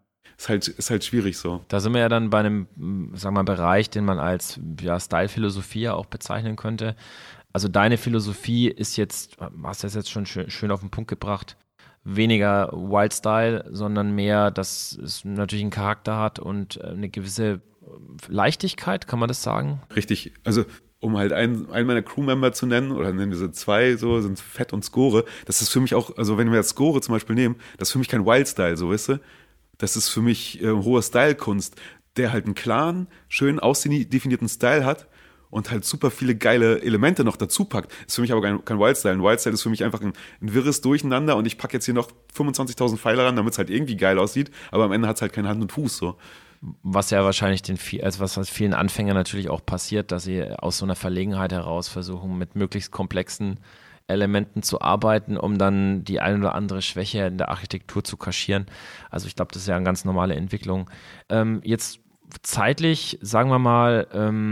ist halt schwierig so. Da sind wir ja dann bei einem, sagen wir mal, Bereich, den man als Style-Philosophie auch bezeichnen könnte. Also deine Philosophie ist jetzt, hast du das jetzt schon schön auf den Punkt gebracht, weniger Wild Style, sondern mehr, dass es natürlich einen Charakter hat und eine gewisse Leichtigkeit, kann man das sagen? Richtig, also um halt einen meiner Crewmember zu nennen, oder nennen wir sie zwei, so, sind Fett und Score. Das ist für mich auch, also wenn wir jetzt Score zum Beispiel nehmen, das ist für mich kein Wild Style, so, weißt du? Das ist für mich hohe Style-Kunst, der halt einen klaren, schön ausdefinierten Style hat und halt super viele geile Elemente noch dazu packt. Ist für mich aber kein Wild-Style. Ein Wild-Style ist für mich einfach ein wirres Durcheinander und ich packe jetzt hier noch 25.000 Pfeile ran, damit es halt irgendwie geil aussieht, aber am Ende hat es halt keine Hand und Fuß, so. Was ja wahrscheinlich was vielen Anfängern natürlich auch passiert, dass sie aus so einer Verlegenheit heraus versuchen, mit möglichst komplexen Elementen zu arbeiten, um dann die eine oder andere Schwäche in der Architektur zu kaschieren. Also ich glaube, das ist ja eine ganz normale Entwicklung. Jetzt zeitlich, sagen wir mal,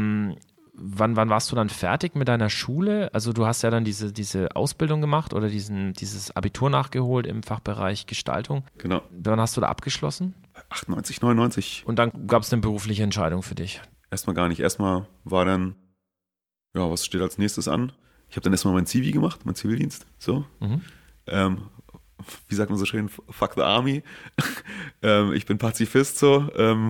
wann warst du dann fertig mit deiner Schule? Also du hast ja dann diese Ausbildung gemacht oder dieses Abitur nachgeholt im Fachbereich Gestaltung. Genau. Wann hast du da abgeschlossen? 98, 99. Und dann gab es eine berufliche Entscheidung für dich? Erstmal gar nicht. Erstmal war dann, ja, was steht als nächstes an? Ich habe dann erstmal mein Zivi gemacht, mein Zivildienst, so. Mhm. Wie sagt man so schön, fuck the army. Ich bin Pazifist, so.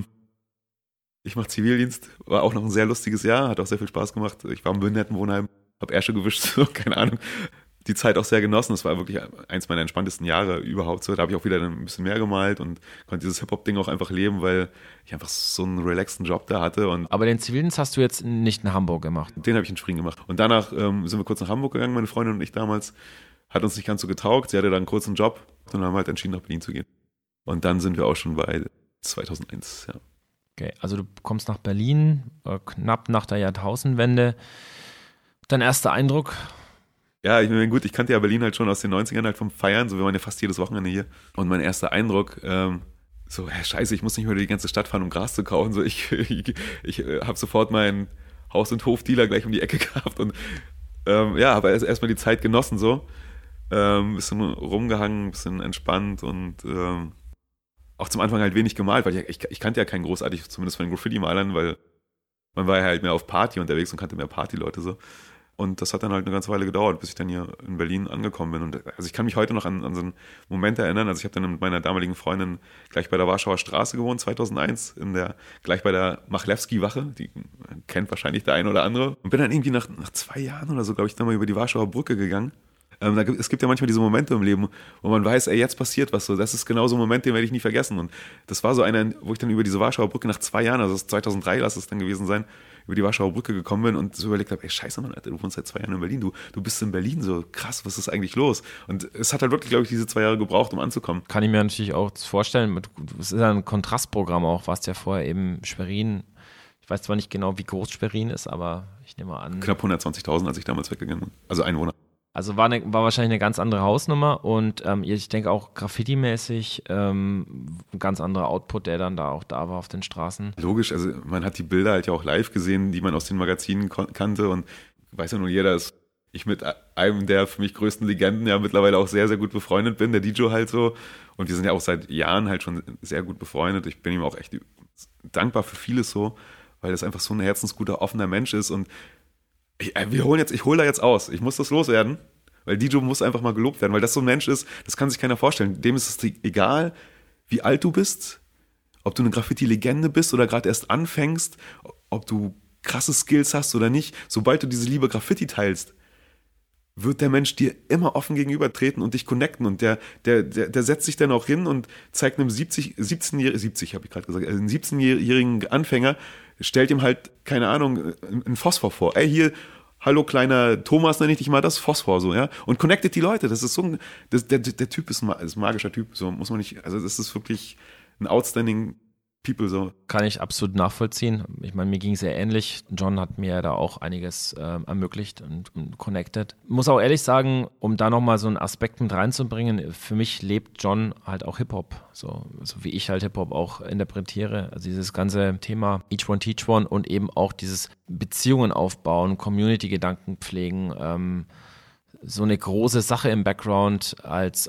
Ich mache Zivildienst, war auch noch ein sehr lustiges Jahr, hat auch sehr viel Spaß gemacht. Ich war im Behindertenwohnheim, habe Ärsche gewischt, so, keine Ahnung. Die Zeit auch sehr genossen, das war wirklich eins meiner entspanntesten Jahre überhaupt so. Da habe ich auch wieder ein bisschen mehr gemalt und konnte dieses Hip-Hop-Ding auch einfach leben, weil ich einfach so einen relaxten Job da hatte. Aber den Zivildienst hast du jetzt nicht in Hamburg gemacht? Den habe ich in Spring gemacht. Und danach sind wir kurz nach Hamburg gegangen, meine Freundin und ich damals. Hat uns nicht ganz so getaugt, sie hatte dann einen kurzen Job und dann haben wir halt entschieden, nach Berlin zu gehen. Und dann sind wir auch schon bei 2001, ja. Okay, also du kommst nach Berlin, knapp nach der Jahrtausendwende. Dein erster Eindruck? Ja, ich meine, gut, ich kannte ja Berlin halt schon aus den 90ern halt vom Feiern, so wir waren ja fast jedes Wochenende hier. Und mein erster Eindruck, scheiße, ich muss nicht mehr die ganze Stadt fahren, um Gras zu kaufen. So, ich habe sofort meinen Haus- und Hofdealer gleich um die Ecke gehabt und habe erstmal die Zeit genossen, so. Bisschen rumgehangen, bisschen entspannt und auch zum Anfang halt wenig gemalt, weil ich kannte ja keinen großartig, zumindest von den Graffiti-Malern, weil man war ja halt mehr auf Party unterwegs und kannte mehr Partyleute so. Und das hat dann halt eine ganze Weile gedauert, bis ich dann hier in Berlin angekommen bin. Und also ich kann mich heute noch an so einen Moment erinnern. Also ich habe dann mit meiner damaligen Freundin gleich bei der Warschauer Straße gewohnt, 2001, gleich bei der Machlewski-Wache. Die kennt wahrscheinlich der eine oder andere. Und bin dann irgendwie nach 2 Jahren oder so, glaube ich, dann mal über die Warschauer Brücke gegangen. Es gibt ja manchmal diese Momente im Leben, wo man weiß, ey, jetzt passiert was so. Das ist genau so ein Moment, den werde ich nie vergessen. Und das war so einer, wo ich dann über diese Warschauer Brücke nach 2 Jahren, also 2003 lass es dann gewesen sein, über die Warschauer Brücke gekommen bin und so überlegt habe, ey, scheiße, Mann, Alter, du wohnst seit 2 Jahren in Berlin, du bist in Berlin, so krass, was ist eigentlich los? Und es hat halt wirklich, glaube ich, diese 2 Jahre gebraucht, um anzukommen. Kann ich mir natürlich auch vorstellen, es ist ja ein Kontrastprogramm auch, warst ja vorher eben Schwerin. Ich weiß zwar nicht genau, wie groß Schwerin ist, aber ich nehme mal an. Knapp 120.000, als ich damals weggegangen bin. Also Einwohner. Also war wahrscheinlich eine ganz andere Hausnummer und ich denke auch Graffiti-mäßig ein ganz anderer Output, der dann da auch da war auf den Straßen. Logisch, also man hat die Bilder halt ja auch live gesehen, die man aus den Magazinen kannte und weiß ja nun jeder, dass ich mit einem der für mich größten Legenden ja mittlerweile auch sehr, sehr gut befreundet bin, der Dijo halt so, und wir sind ja auch seit Jahren halt schon sehr gut befreundet. Ich bin ihm auch echt dankbar für vieles so, weil das einfach so ein herzensguter, offener Mensch ist und ich hole da jetzt aus. Ich muss das loswerden, weil Dijo muss einfach mal gelobt werden, weil das so ein Mensch ist, das kann sich keiner vorstellen. Dem ist es egal, wie alt du bist, ob du eine Graffiti-Legende bist oder gerade erst anfängst, ob du krasse Skills hast oder nicht, sobald du diese Liebe Graffiti teilst, wird der Mensch dir immer offen gegenübertreten und dich connecten. Und der setzt sich dann auch hin und zeigt einem 17-jährigen Anfänger, stellt ihm halt, keine Ahnung, einen Phosphor vor. Ey, hier, hallo kleiner Thomas, nenne ich dich mal, das Phosphor, so, ja. Und connectet die Leute. Das ist so der Typ ist ein magischer Typ, so muss man nicht, also das ist wirklich ein outstanding People, so. Kann ich absolut nachvollziehen. Ich meine, mir ging es sehr ähnlich. John hat mir da auch einiges ermöglicht und connected. Muss auch ehrlich sagen, um da nochmal so einen Aspekt mit reinzubringen, für mich lebt John halt auch Hip-Hop, so wie ich halt Hip-Hop auch interpretiere. Also dieses ganze Thema Each One Teach One und eben auch dieses Beziehungen aufbauen, Community-Gedanken pflegen, so eine große Sache im Background als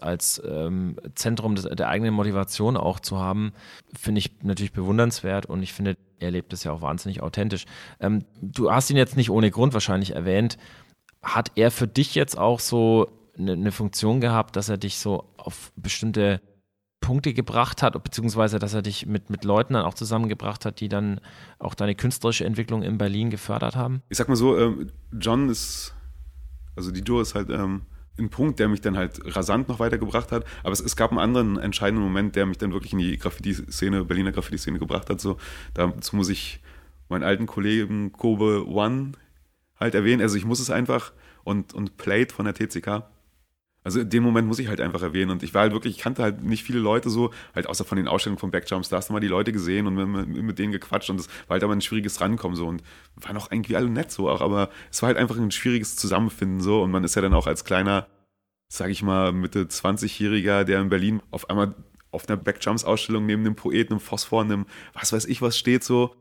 Zentrum der eigenen Motivation auch zu haben, finde ich natürlich bewundernswert und ich finde, er lebt es ja auch wahnsinnig authentisch. Du hast ihn jetzt nicht ohne Grund wahrscheinlich erwähnt. Hat er für dich jetzt auch so eine Funktion gehabt, dass er dich so auf bestimmte Punkte gebracht hat, beziehungsweise dass er dich mit Leuten dann auch zusammengebracht hat, die dann auch deine künstlerische Entwicklung in Berlin gefördert haben? Ich sag mal so, John ist... Also die Duo ist halt ein Punkt, der mich dann halt rasant noch weitergebracht hat. Aber es gab einen anderen entscheidenden Moment, der mich dann wirklich in die Graffiti-Szene, Berliner Graffiti-Szene gebracht hat. So, dazu muss ich meinen alten Kollegen Kobe One halt erwähnen. Also ich muss es einfach und Plate von der TCK. Also den Moment muss ich halt einfach erwähnen. Und ich war halt wirklich, ich kannte halt nicht viele Leute so, halt außer von den Ausstellungen von Backjumps, da hast du mal die Leute gesehen und mit denen gequatscht und es war halt aber ein schwieriges Rankommen so und waren auch irgendwie alle nett so auch, aber es war halt einfach ein schwieriges Zusammenfinden so und man ist ja dann auch als kleiner, sag ich mal, Mitte 20-Jähriger, der in Berlin auf einmal auf einer Backjumps-Ausstellung neben einem Poeten, einem Phosphor, einem was weiß ich was steht so.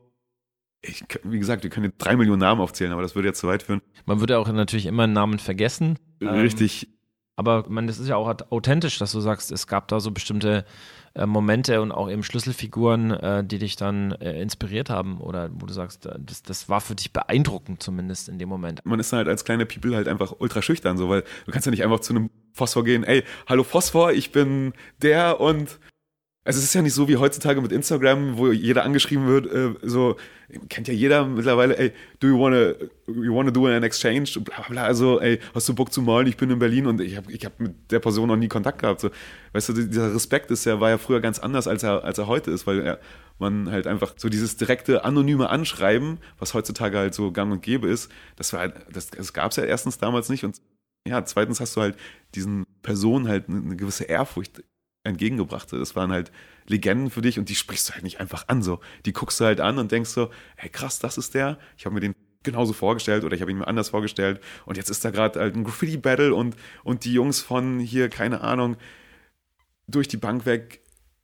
Wie gesagt, wir können 3 Millionen Namen aufzählen, aber das würde jetzt zu weit führen. Man würde auch natürlich immer einen Namen vergessen. Richtig. Aber man, das ist ja auch authentisch, dass du sagst, es gab da so bestimmte Momente und auch eben Schlüsselfiguren, die dich dann inspiriert haben oder wo du sagst, das war für dich beeindruckend zumindest in dem Moment. Man ist halt als kleiner People halt einfach ultra schüchtern, so, weil du kannst ja nicht einfach zu einem Phosphor gehen, ey, hallo Phosphor, ich bin der und also es ist ja nicht so wie heutzutage mit Instagram, wo jeder angeschrieben wird, so, kennt ja jeder mittlerweile, ey, you wanna do an exchange, bla bla bla, also, ey, hast du Bock zu malen, ich bin in Berlin und ich hab mit der Person noch nie Kontakt gehabt, so, weißt du, dieser Respekt war ja früher ganz anders, als er heute ist, weil man halt einfach so dieses direkte, anonyme Anschreiben, was heutzutage halt so gang und gäbe ist, das gab's ja erstens damals nicht und ja, zweitens hast du halt diesen Personen halt eine gewisse Ehrfurcht entgegengebracht. Das waren halt Legenden für dich und die sprichst du halt nicht einfach an. So. Die guckst du halt an und denkst so, hey krass, das ist der. Ich habe mir den genauso vorgestellt oder ich habe ihn mir anders vorgestellt und jetzt ist da gerade halt ein Graffiti-Battle und die Jungs von hier, keine Ahnung, durch die Bank weg,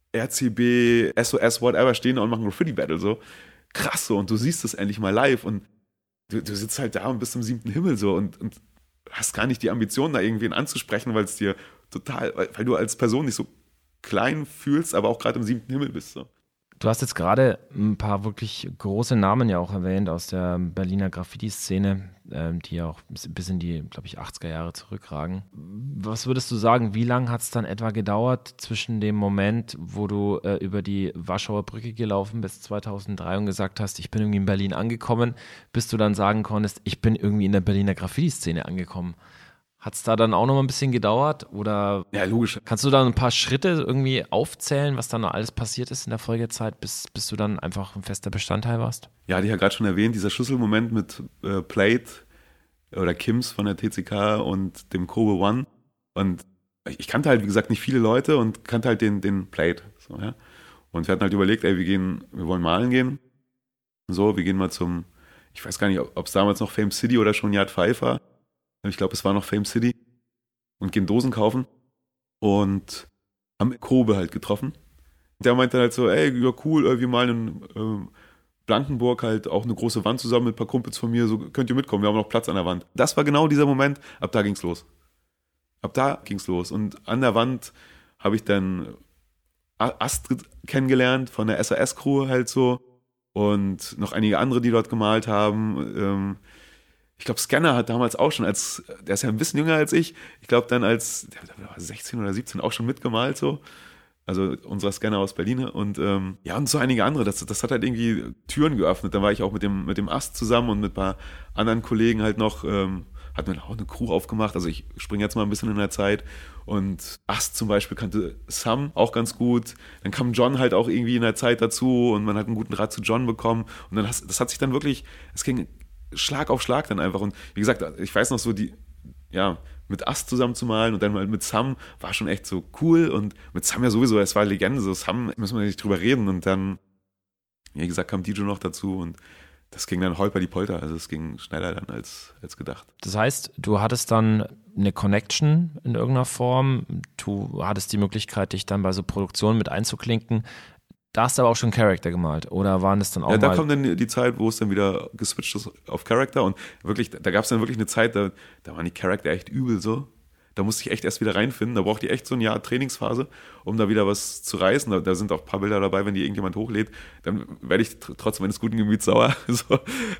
RCB, SOS, whatever, stehen da und machen Graffiti-Battle. So. Krass so und du siehst es endlich mal live und du sitzt halt da und bist im 7. Himmel so und hast gar nicht die Ambition, da irgendwen anzusprechen, weil es dir total, weil du als Person nicht so klein fühlst, aber auch gerade im 7. Himmel bist. So. Du hast jetzt gerade ein paar wirklich große Namen ja auch erwähnt aus der Berliner Graffiti-Szene, die ja auch bis in die, glaube ich, 80er Jahre zurückragen. Was würdest du sagen, wie lange hat es dann etwa gedauert zwischen dem Moment, wo du über die Warschauer Brücke gelaufen bist 2003 und gesagt hast, ich bin irgendwie in Berlin angekommen, bis du dann sagen konntest, ich bin irgendwie in der Berliner Graffiti-Szene angekommen? Hat es da dann auch noch mal ein bisschen gedauert? Oder ja, logisch. Kannst du da ein paar Schritte irgendwie aufzählen, was da noch alles passiert ist in der Folgezeit, bis du dann einfach ein fester Bestandteil warst? Ja, hatte ich ja gerade schon erwähnt, dieser Schlüsselmoment mit Plate oder Kims von der TCK und dem Kobe One. Und ich kannte halt, wie gesagt, nicht viele Leute und kannte halt den Plate. So, ja? Und wir hatten halt überlegt, ey, wir wollen malen gehen. So, wir gehen mal ich weiß gar nicht, ob es damals noch Fame City oder schon Yard 5 war. Ich glaube, es war noch Fame City und gehen Dosen kaufen und haben Kobe halt getroffen. Der meinte halt so, ey, ja cool, wir malen in Blankenburg halt auch eine große Wand zusammen mit ein paar Kumpels von mir, so könnt ihr mitkommen, wir haben noch Platz an der Wand. Das war genau dieser Moment, ab da ging's los. Und an der Wand habe ich dann Astrid kennengelernt von der SAS-Crew halt so und noch einige andere, die dort gemalt haben. Ich glaube, Scanner hat damals auch schon, der ist ja ein bisschen jünger als ich glaube dann der war 16 oder 17 auch schon mitgemalt so. also unserer Scanner aus Berlin und und so einige andere. Das hat halt irgendwie Türen geöffnet. Da war ich auch mit dem Ast zusammen und mit ein paar anderen Kollegen halt noch, hat mir auch eine Crew aufgemacht. Also ich springe jetzt mal ein bisschen in der Zeit und Ast zum Beispiel kannte Sam auch ganz gut. Dann kam John halt auch irgendwie in der Zeit dazu und man hat einen guten Draht zu John bekommen und dann das hat sich dann wirklich, es ging Schlag auf Schlag dann einfach und wie gesagt, ich weiß noch so mit Ast zusammenzumalen und dann mal mit Sam war schon echt so cool und mit Sam ja sowieso, es war Legende, so Sam müssen wir nicht drüber reden und dann, wie gesagt, kam DJ noch dazu und das ging dann holper die Polter, also es ging schneller dann als gedacht. Das heißt, du hattest dann eine Connection in irgendeiner Form, du hattest die Möglichkeit, dich dann bei so Produktionen mit einzuklinken. Da hast du aber auch schon Charakter gemalt oder waren das dann auch da kam dann die Zeit, wo es dann wieder geswitcht ist auf Charakter und wirklich, da gab es dann wirklich eine Zeit, da waren die Charakter echt übel so. Da musste ich echt erst wieder reinfinden, da brauchte ich echt so ein Jahr Trainingsphase, um da wieder was zu reißen. Da sind auch ein paar Bilder dabei, wenn die irgendjemand hochlädt, dann werde ich trotz meines guten Gemüts sauer. So,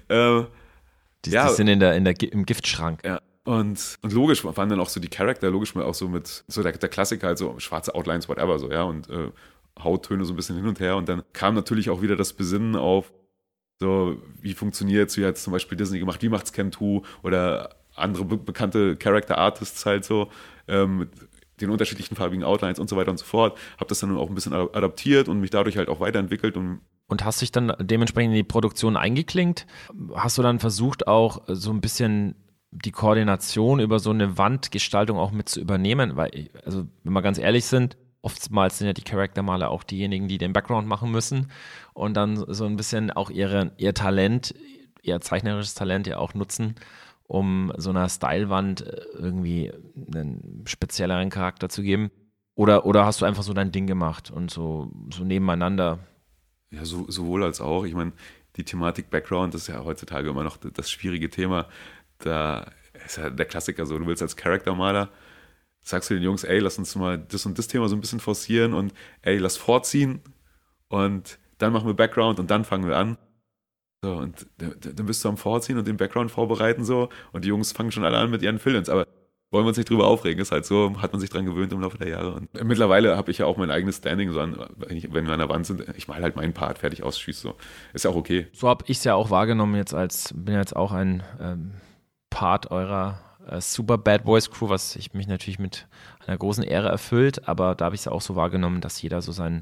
die sind im Giftschrank. Ja. Und logisch waren dann auch so die Charakter, logisch auch so mit so der Klassiker, halt so schwarze Outlines, whatever, so, ja, und Hauttöne so ein bisschen hin und her. Und dann kam natürlich auch wieder das Besinnen auf, so, wie funktioniert es, wie hat es zum Beispiel Disney gemacht, wie macht es Ken2 oder andere bekannte Character-Artists halt so, mit den unterschiedlichen farbigen Outlines und so weiter und so fort. Habe das dann auch ein bisschen adaptiert und mich dadurch halt auch weiterentwickelt. Und hast dich dann dementsprechend in die Produktion eingeklinkt? Hast du dann versucht, auch so ein bisschen die Koordination über so eine Wandgestaltung auch mit zu übernehmen? Weil, also wenn wir ganz ehrlich sind, oftmals sind ja die Charaktermaler auch diejenigen, die den Background machen müssen und dann so ein bisschen auch ihr Talent, ihr zeichnerisches Talent ja auch nutzen, um so einer Stylewand irgendwie einen spezielleren Charakter zu geben. Oder hast du einfach so dein Ding gemacht und so nebeneinander? Ja, sowohl als auch. Ich meine, die Thematik Background ist ja heutzutage immer noch das schwierige Thema. Da ist ja der Klassiker so, du willst als Charaktermaler, sagst du den Jungs, ey, lass uns mal das und das Thema so ein bisschen forcieren und ey, lass vorziehen und dann machen wir Background und dann fangen wir an. So, und dann bist du am Vorziehen und den Background vorbereiten so und die Jungs fangen schon alle an mit ihren Fill-ins, aber wollen wir uns nicht drüber aufregen, ist halt so, hat man sich dran gewöhnt im Laufe der Jahre. Und mittlerweile habe ich ja auch mein eigenes Standing, so wenn wir an der Wand sind, ich mal halt meinen Part fertig aus, schieß so. Ist ja auch okay. So habe ich es ja auch wahrgenommen bin jetzt auch ein Part eurer Super Bad Boys Crew, was mich natürlich mit einer großen Ehre erfüllt, aber da habe ich es ja auch so wahrgenommen, dass jeder so seinen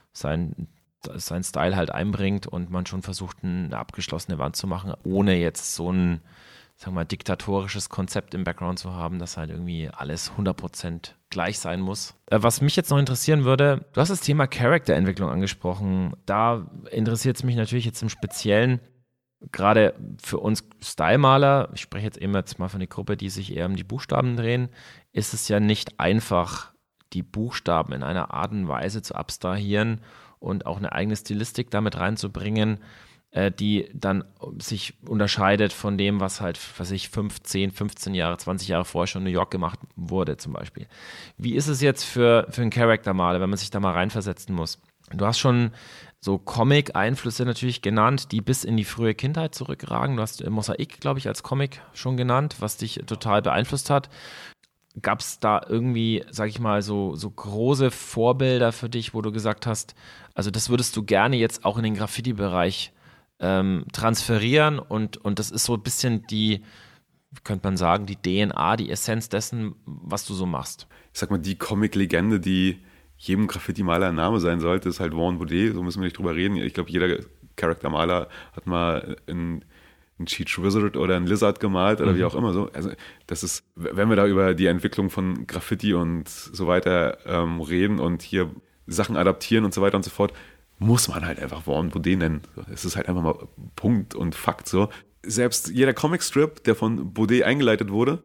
Style halt einbringt und man schon versucht, eine abgeschlossene Wand zu machen, ohne jetzt so ein, sagen wir mal, diktatorisches Konzept im Background zu haben, dass halt irgendwie alles 100% gleich sein muss. Was mich jetzt noch interessieren würde, du hast das Thema Charakterentwicklung angesprochen. Da interessiert es mich natürlich jetzt im Speziellen, gerade für uns Stylemaler, ich spreche jetzt mal von der Gruppe, die sich eher um die Buchstaben drehen, ist es ja nicht einfach, die Buchstaben in einer Art und Weise zu abstrahieren und auch eine eigene Stilistik damit reinzubringen, die dann sich unterscheidet von dem, was halt, 10, 15 Jahre, 20 Jahre vorher schon in New York gemacht wurde zum Beispiel. Wie ist es jetzt für einen Charaktermaler, wenn man sich da mal reinversetzen muss? Du hast schon so Comic-Einflüsse natürlich genannt, die bis in die frühe Kindheit zurückragen. Du hast Mosaik, glaube ich, als Comic schon genannt, was dich total beeinflusst hat. Gab es da irgendwie, sag ich mal, so große Vorbilder für dich, wo du gesagt hast, also das würdest du gerne jetzt auch in den Graffiti-Bereich transferieren und das ist so ein bisschen die, könnte man sagen, die DNA, die Essenz dessen, was du so machst? Ich sag mal, die Comic-Legende, die jedem Graffiti-Maler ein Name sein sollte, ist halt Warren Baudet, so müssen wir nicht drüber reden. Ich glaube, jeder Charaktermaler hat mal einen Cheech Wizard oder einen Lizard gemalt oder wie auch immer so. Also das ist, wenn wir da über die Entwicklung von Graffiti und so weiter reden und hier Sachen adaptieren und so weiter und so fort, muss man halt einfach Warren Baudet nennen. Es ist halt einfach mal Punkt und Fakt so. Selbst jeder Comicstrip, der von Baudet eingeleitet wurde,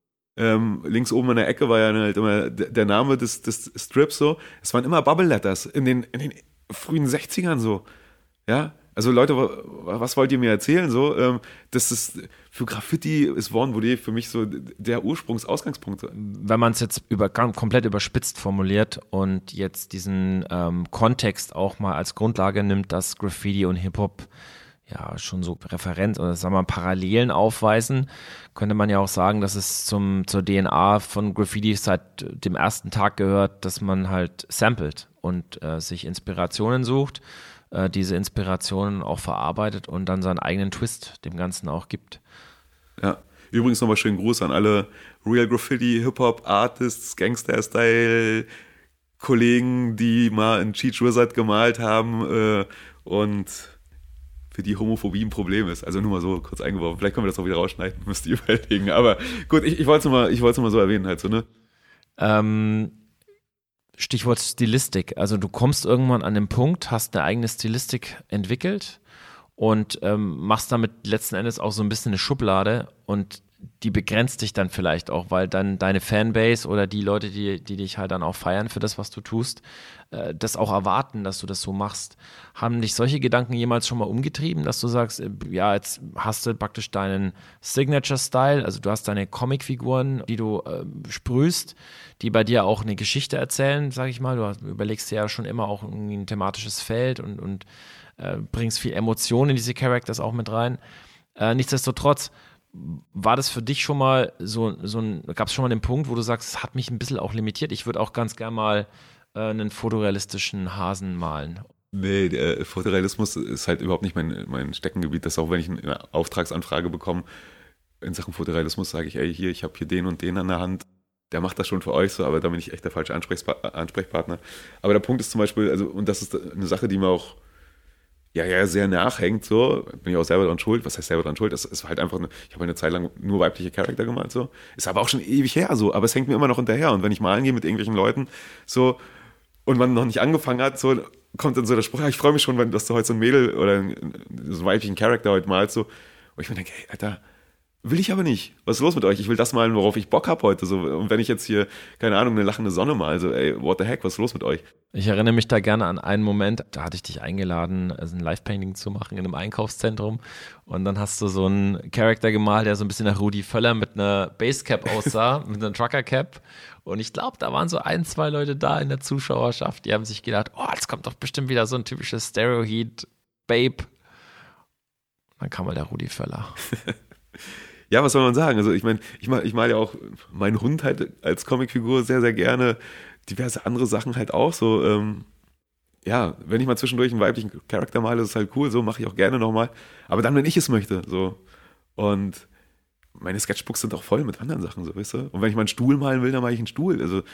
links oben in der Ecke war ja halt immer der Name des Strips so. Es waren immer Bubble Letters in den frühen 60ern so. Ja, also Leute, was wollt ihr mir erzählen so? Das ist für Graffiti ist Warren Baudet für mich so der Ursprungsausgangspunkt. Wenn man es jetzt komplett überspitzt formuliert und jetzt diesen Kontext auch mal als Grundlage nimmt, dass Graffiti und Hip-Hop ja schon so Referenz oder sagen wir mal Parallelen aufweisen, könnte man ja auch sagen, dass es zur DNA von Graffiti seit dem ersten Tag gehört, dass man halt samplet und sich Inspirationen sucht, diese Inspirationen auch verarbeitet und dann seinen eigenen Twist dem Ganzen auch gibt. Ja, übrigens nochmal schönen Gruß an alle Real Graffiti, Hip-Hop-Artists, Gangster-Style-Kollegen, die mal einen Cheech Wizard gemalt haben und für die Homophobie ein Problem ist. Also nur mal so kurz eingeworfen. Vielleicht können wir das auch wieder rausschneiden, müsst ihr überlegen. Aber gut, ich wollte es mal so erwähnen halt so, ne? Stichwort Stilistik. Also du kommst irgendwann an den Punkt, hast eine eigene Stilistik entwickelt und machst damit letzten Endes auch so ein bisschen eine Schublade und die begrenzt dich dann vielleicht auch, weil dann deine Fanbase oder die Leute, die dich halt dann auch feiern für das, was du tust, das auch erwarten, dass du das so machst. Haben dich solche Gedanken jemals schon mal umgetrieben, dass du sagst, ja, jetzt hast du praktisch deinen Signature-Style, also du hast deine Comicfiguren, die du sprühst, die bei dir auch eine Geschichte erzählen, sag ich mal. Du überlegst dir ja schon immer auch irgendwie ein thematisches Feld und bringst viel Emotion in diese Characters auch mit rein. Nichtsdestotrotz, war das für dich schon mal gab es schon mal den Punkt, wo du sagst, es hat mich ein bisschen auch limitiert, ich würde auch ganz gern mal einen fotorealistischen Hasen malen? Nee, der Fotorealismus ist halt überhaupt nicht mein Steckengebiet. Das ist auch, wenn ich eine Auftragsanfrage bekomme, in Sachen Fotorealismus sage ich, ey, ich habe hier den und den an der Hand, der macht das schon für euch so, aber da bin ich echt der falsche Ansprechpartner. Aber der Punkt ist zum Beispiel, also, und das ist eine Sache, die mir auch ja sehr nachhängt, so, bin ich auch selber dran schuld. Was heißt selber dran schuld? Es war halt einfach, ich habe eine Zeit lang nur weibliche Charakter gemalt, so. Ist aber auch schon ewig her, so, aber es hängt mir immer noch hinterher. Und wenn ich malen gehe mit irgendwelchen Leuten, so, und man noch nicht angefangen hat, so, kommt dann so der Spruch, ja, ich freue mich schon, dass du heute so ein Mädel oder so einen weiblichen Charakter heute malst, so. Und ich mir denke, hey, Alter, will ich aber nicht. Was ist los mit euch? Ich will das malen, worauf ich Bock habe heute. So. Und wenn ich jetzt hier, keine Ahnung, eine lachende Sonne mal, also ey, what the heck, was ist los mit euch? Ich erinnere mich da gerne an einen Moment, da hatte ich dich eingeladen, also ein Live-Painting zu machen in einem Einkaufszentrum. Und dann hast du so einen Charakter gemalt, der so ein bisschen nach Rudi Völler mit einer Basecap aussah, mit einer Trucker-Cap. Und ich glaube, da waren so 1, 2 Leute da in der Zuschauerschaft, die haben sich gedacht, oh, jetzt kommt doch bestimmt wieder so ein typisches Stereo-Heat-Babe. Dann kam mal der Rudi Völler. Ja, was soll man sagen? Also ich meine, ich mal ja auch meinen Hund halt als Comicfigur sehr, sehr gerne. Diverse andere Sachen halt auch so. Ja, wenn ich mal zwischendurch einen weiblichen Charakter male, ist es halt cool, so mache ich auch gerne nochmal. Aber dann, wenn ich es möchte, so. Und meine Sketchbooks sind auch voll mit anderen Sachen, so, weißt du? Und wenn ich mal einen Stuhl malen will, dann mache ich einen Stuhl. Also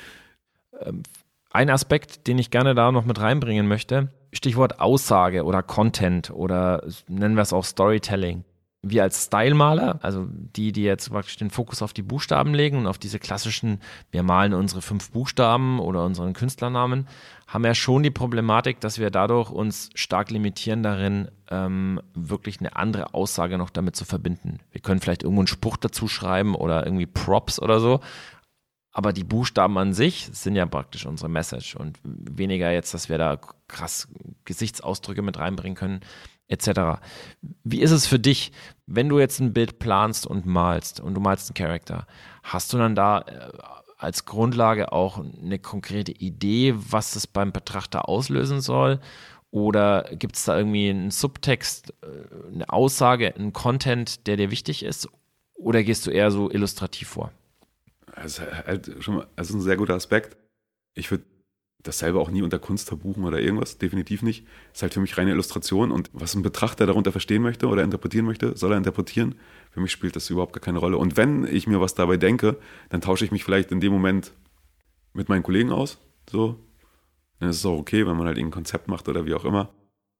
ein Aspekt, den ich gerne da noch mit reinbringen möchte, Stichwort Aussage oder Content oder nennen wir es auch Storytelling. Wir als Stylemaler, also die jetzt praktisch den Fokus auf die Buchstaben legen und auf diese klassischen, wir malen unsere 5 Buchstaben oder unseren Künstlernamen, haben ja schon die Problematik, dass wir dadurch uns stark limitieren darin, wirklich eine andere Aussage noch damit zu verbinden. Wir können vielleicht irgendwo einen Spruch dazu schreiben oder irgendwie Props oder so, aber die Buchstaben an sich sind ja praktisch unsere Message und weniger jetzt, dass wir da krass Gesichtsausdrücke mit reinbringen können, etc. Wie ist es für dich, wenn du jetzt ein Bild planst und malst und du malst einen Charakter, hast du dann da als Grundlage auch eine konkrete Idee, was das beim Betrachter auslösen soll? Oder gibt es da irgendwie einen Subtext, eine Aussage, einen Content, der dir wichtig ist? Oder gehst du eher so illustrativ vor? Also halt schon mal, also ein sehr guter Aspekt. Ich würde das selber auch nie unter Kunst verbuchen oder irgendwas, definitiv nicht. Ist halt für mich reine Illustration und was ein Betrachter darunter verstehen möchte oder interpretieren möchte, soll er interpretieren. Für mich spielt das überhaupt gar keine Rolle. Und wenn ich mir was dabei denke, dann tausche ich mich vielleicht in dem Moment mit meinen Kollegen aus, so. Dann ist es auch okay, wenn man halt irgendein Konzept macht oder wie auch immer.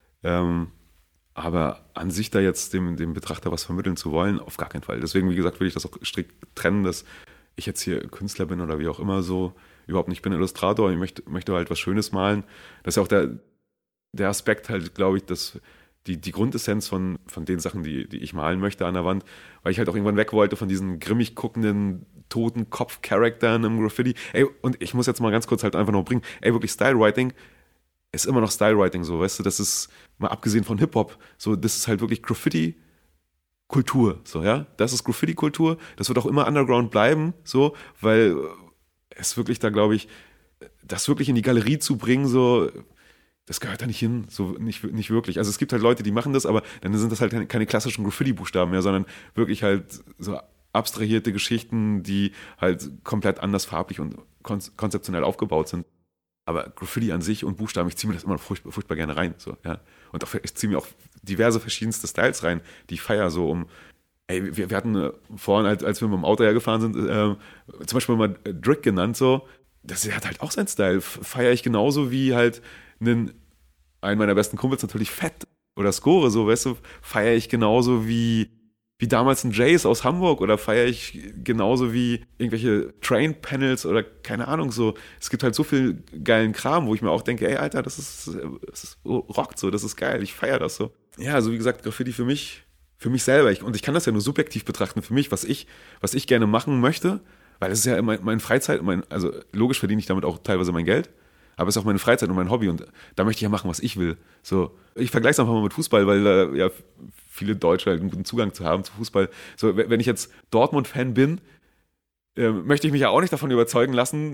Aber an sich da jetzt dem Betrachter was vermitteln zu wollen, auf gar keinen Fall. Deswegen, wie gesagt, will ich das auch strikt trennen, dass ich jetzt hier Künstler bin oder wie auch immer so. Überhaupt nicht, ich bin Illustrator, ich möchte halt was Schönes malen. Das ist ja auch der Aspekt halt, glaube ich, dass die Grundessenz von den Sachen, die ich malen möchte an der Wand, weil ich halt auch irgendwann weg wollte von diesen grimmig guckenden, toten Kopf-Charakteren im Graffiti. Ey, und ich muss jetzt mal ganz kurz halt einfach noch bringen, ey, wirklich Style-Writing ist immer noch Style-Writing, so, weißt du, das ist, mal abgesehen von Hip-Hop, so, das ist halt wirklich Graffiti-Kultur, so, ja, das ist Graffiti-Kultur, das wird auch immer Underground bleiben, so, weil es wirklich da, glaube ich, das wirklich in die Galerie zu bringen, so, das gehört da nicht hin, so nicht wirklich. Also es gibt halt Leute, die machen das, aber dann sind das halt keine klassischen Graffiti-Buchstaben mehr, sondern wirklich halt so abstrahierte Geschichten, die halt komplett anders farblich und konzeptionell aufgebaut sind. Aber Graffiti an sich und Buchstaben, ich ziehe mir das immer furchtbar gerne rein. So, ja. Und ich ziehe mir auch diverse verschiedenste Styles rein, die ich feiere, so wir hatten vorhin, als wir mit dem Auto hergefahren sind, zum Beispiel mal Drick genannt, so, der hat halt auch seinen Style, feiere ich genauso wie halt einen meiner besten Kumpels natürlich Fett oder Score, so, weißt du, feiere ich genauso wie damals ein Jace aus Hamburg oder feiere ich genauso wie irgendwelche Train-Panels oder keine Ahnung, so. Es gibt halt so viel geilen Kram, wo ich mir auch denke, ey, Alter, das ist rockt so, das ist geil, ich feiere das so. Ja, also wie gesagt, Graffiti für mich selber, und ich kann das ja nur subjektiv betrachten, für mich, was ich gerne machen möchte, weil es ist ja meine Freizeit, also logisch verdiene ich damit auch teilweise mein Geld, aber es ist auch meine Freizeit und mein Hobby und da möchte ich ja machen, was ich will. So, ich vergleiche es einfach mal mit Fußball, weil da ja viele Deutsche halt einen guten Zugang zu haben zu Fußball. So, wenn ich jetzt Dortmund-Fan bin, möchte ich mich ja auch nicht davon überzeugen lassen,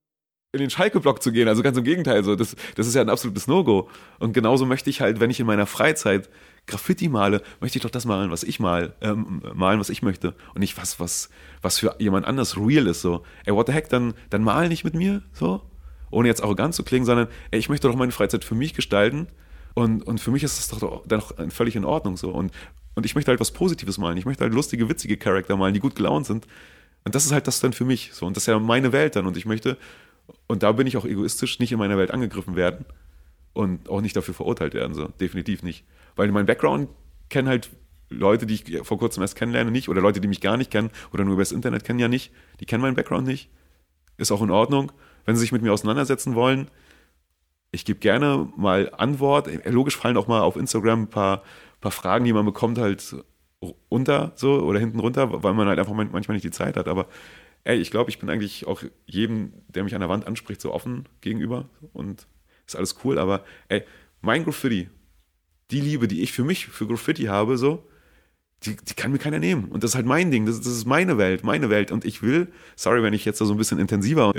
in den Schalke-Block zu gehen. Also ganz im Gegenteil. So, das ist ja ein absolutes No-Go. Und genauso möchte ich halt, wenn ich in meiner Freizeit Graffiti male, möchte ich doch das malen, was ich malen, was ich möchte. Und nicht was für jemand anders real ist. So, ey, what the heck, dann mal nicht mit mir, so. Ohne jetzt arrogant zu klingen, sondern ey, ich möchte doch meine Freizeit für mich gestalten. Und für mich ist das doch dann auch völlig in Ordnung so. Und ich möchte halt was Positives malen. Ich möchte halt lustige, witzige Charakter malen, die gut gelaunt sind. Und das ist halt das dann für mich. So. Und das ist ja meine Welt dann. Und ich möchte, und da bin ich auch egoistisch, nicht in meiner Welt angegriffen werden. Und auch nicht dafür verurteilt werden. So. Definitiv nicht. Weil mein Background kennen halt Leute, die ich vor kurzem erst kennenlerne, nicht. Oder Leute, die mich gar nicht kennen oder nur über das Internet kennen, ja nicht. Die kennen meinen Background nicht. Ist auch in Ordnung. Wenn sie sich mit mir auseinandersetzen wollen, ich gebe gerne mal Antwort. Logisch fallen auch mal auf Instagram ein paar Fragen, die man bekommt, halt unter so oder hinten runter, weil man halt einfach manchmal nicht die Zeit hat. Aber ey, ich glaube, ich bin eigentlich auch jedem, der mich an der Wand anspricht, so offen gegenüber und ist alles cool. Aber ey, mein Graffiti, die Liebe, die ich für Graffiti habe, so, die kann mir keiner nehmen. Und das ist halt mein Ding. Das ist meine Welt. Und ich will, sorry, wenn ich jetzt da so ein bisschen intensiver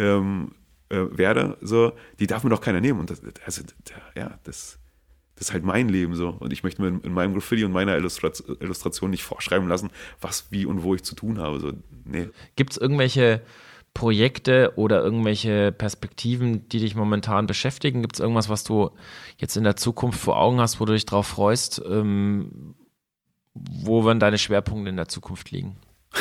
werde, so, die darf mir doch keiner nehmen. Und das ist halt mein Leben so. Und ich möchte mir in meinem Graffiti und meiner Illustration nicht vorschreiben lassen, was, wie und wo ich zu tun habe. So, nee. Gibt es irgendwelche Projekte oder irgendwelche Perspektiven, die dich momentan beschäftigen? Gibt es irgendwas, was du jetzt in der Zukunft vor Augen hast, wo du dich drauf freust? Wo werden deine Schwerpunkte in der Zukunft liegen?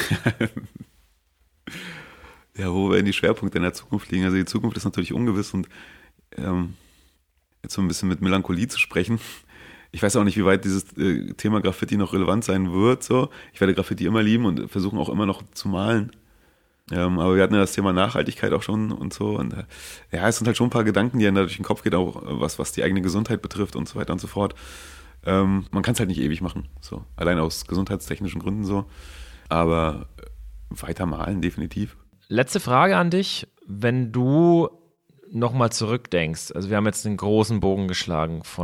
Ja, wo werden die Schwerpunkte in der Zukunft liegen? Also die Zukunft ist natürlich ungewiss und jetzt so ein bisschen mit Melancholie zu sprechen. Ich weiß auch nicht, wie weit dieses Thema Graffiti noch relevant sein wird. So. Ich werde Graffiti immer lieben und versuchen auch immer noch zu malen. Aber wir hatten ja das Thema Nachhaltigkeit auch schon und so. Und es sind halt schon ein paar Gedanken, die einem da durch den Kopf gehen, auch was die eigene Gesundheit betrifft und so weiter und so fort. Man kann es halt nicht ewig machen. So. Allein aus gesundheitstechnischen Gründen so. Aber weiter malen definitiv. Letzte Frage an dich. Wenn du nochmal zurückdenkst, also wir haben jetzt einen großen Bogen geschlagen von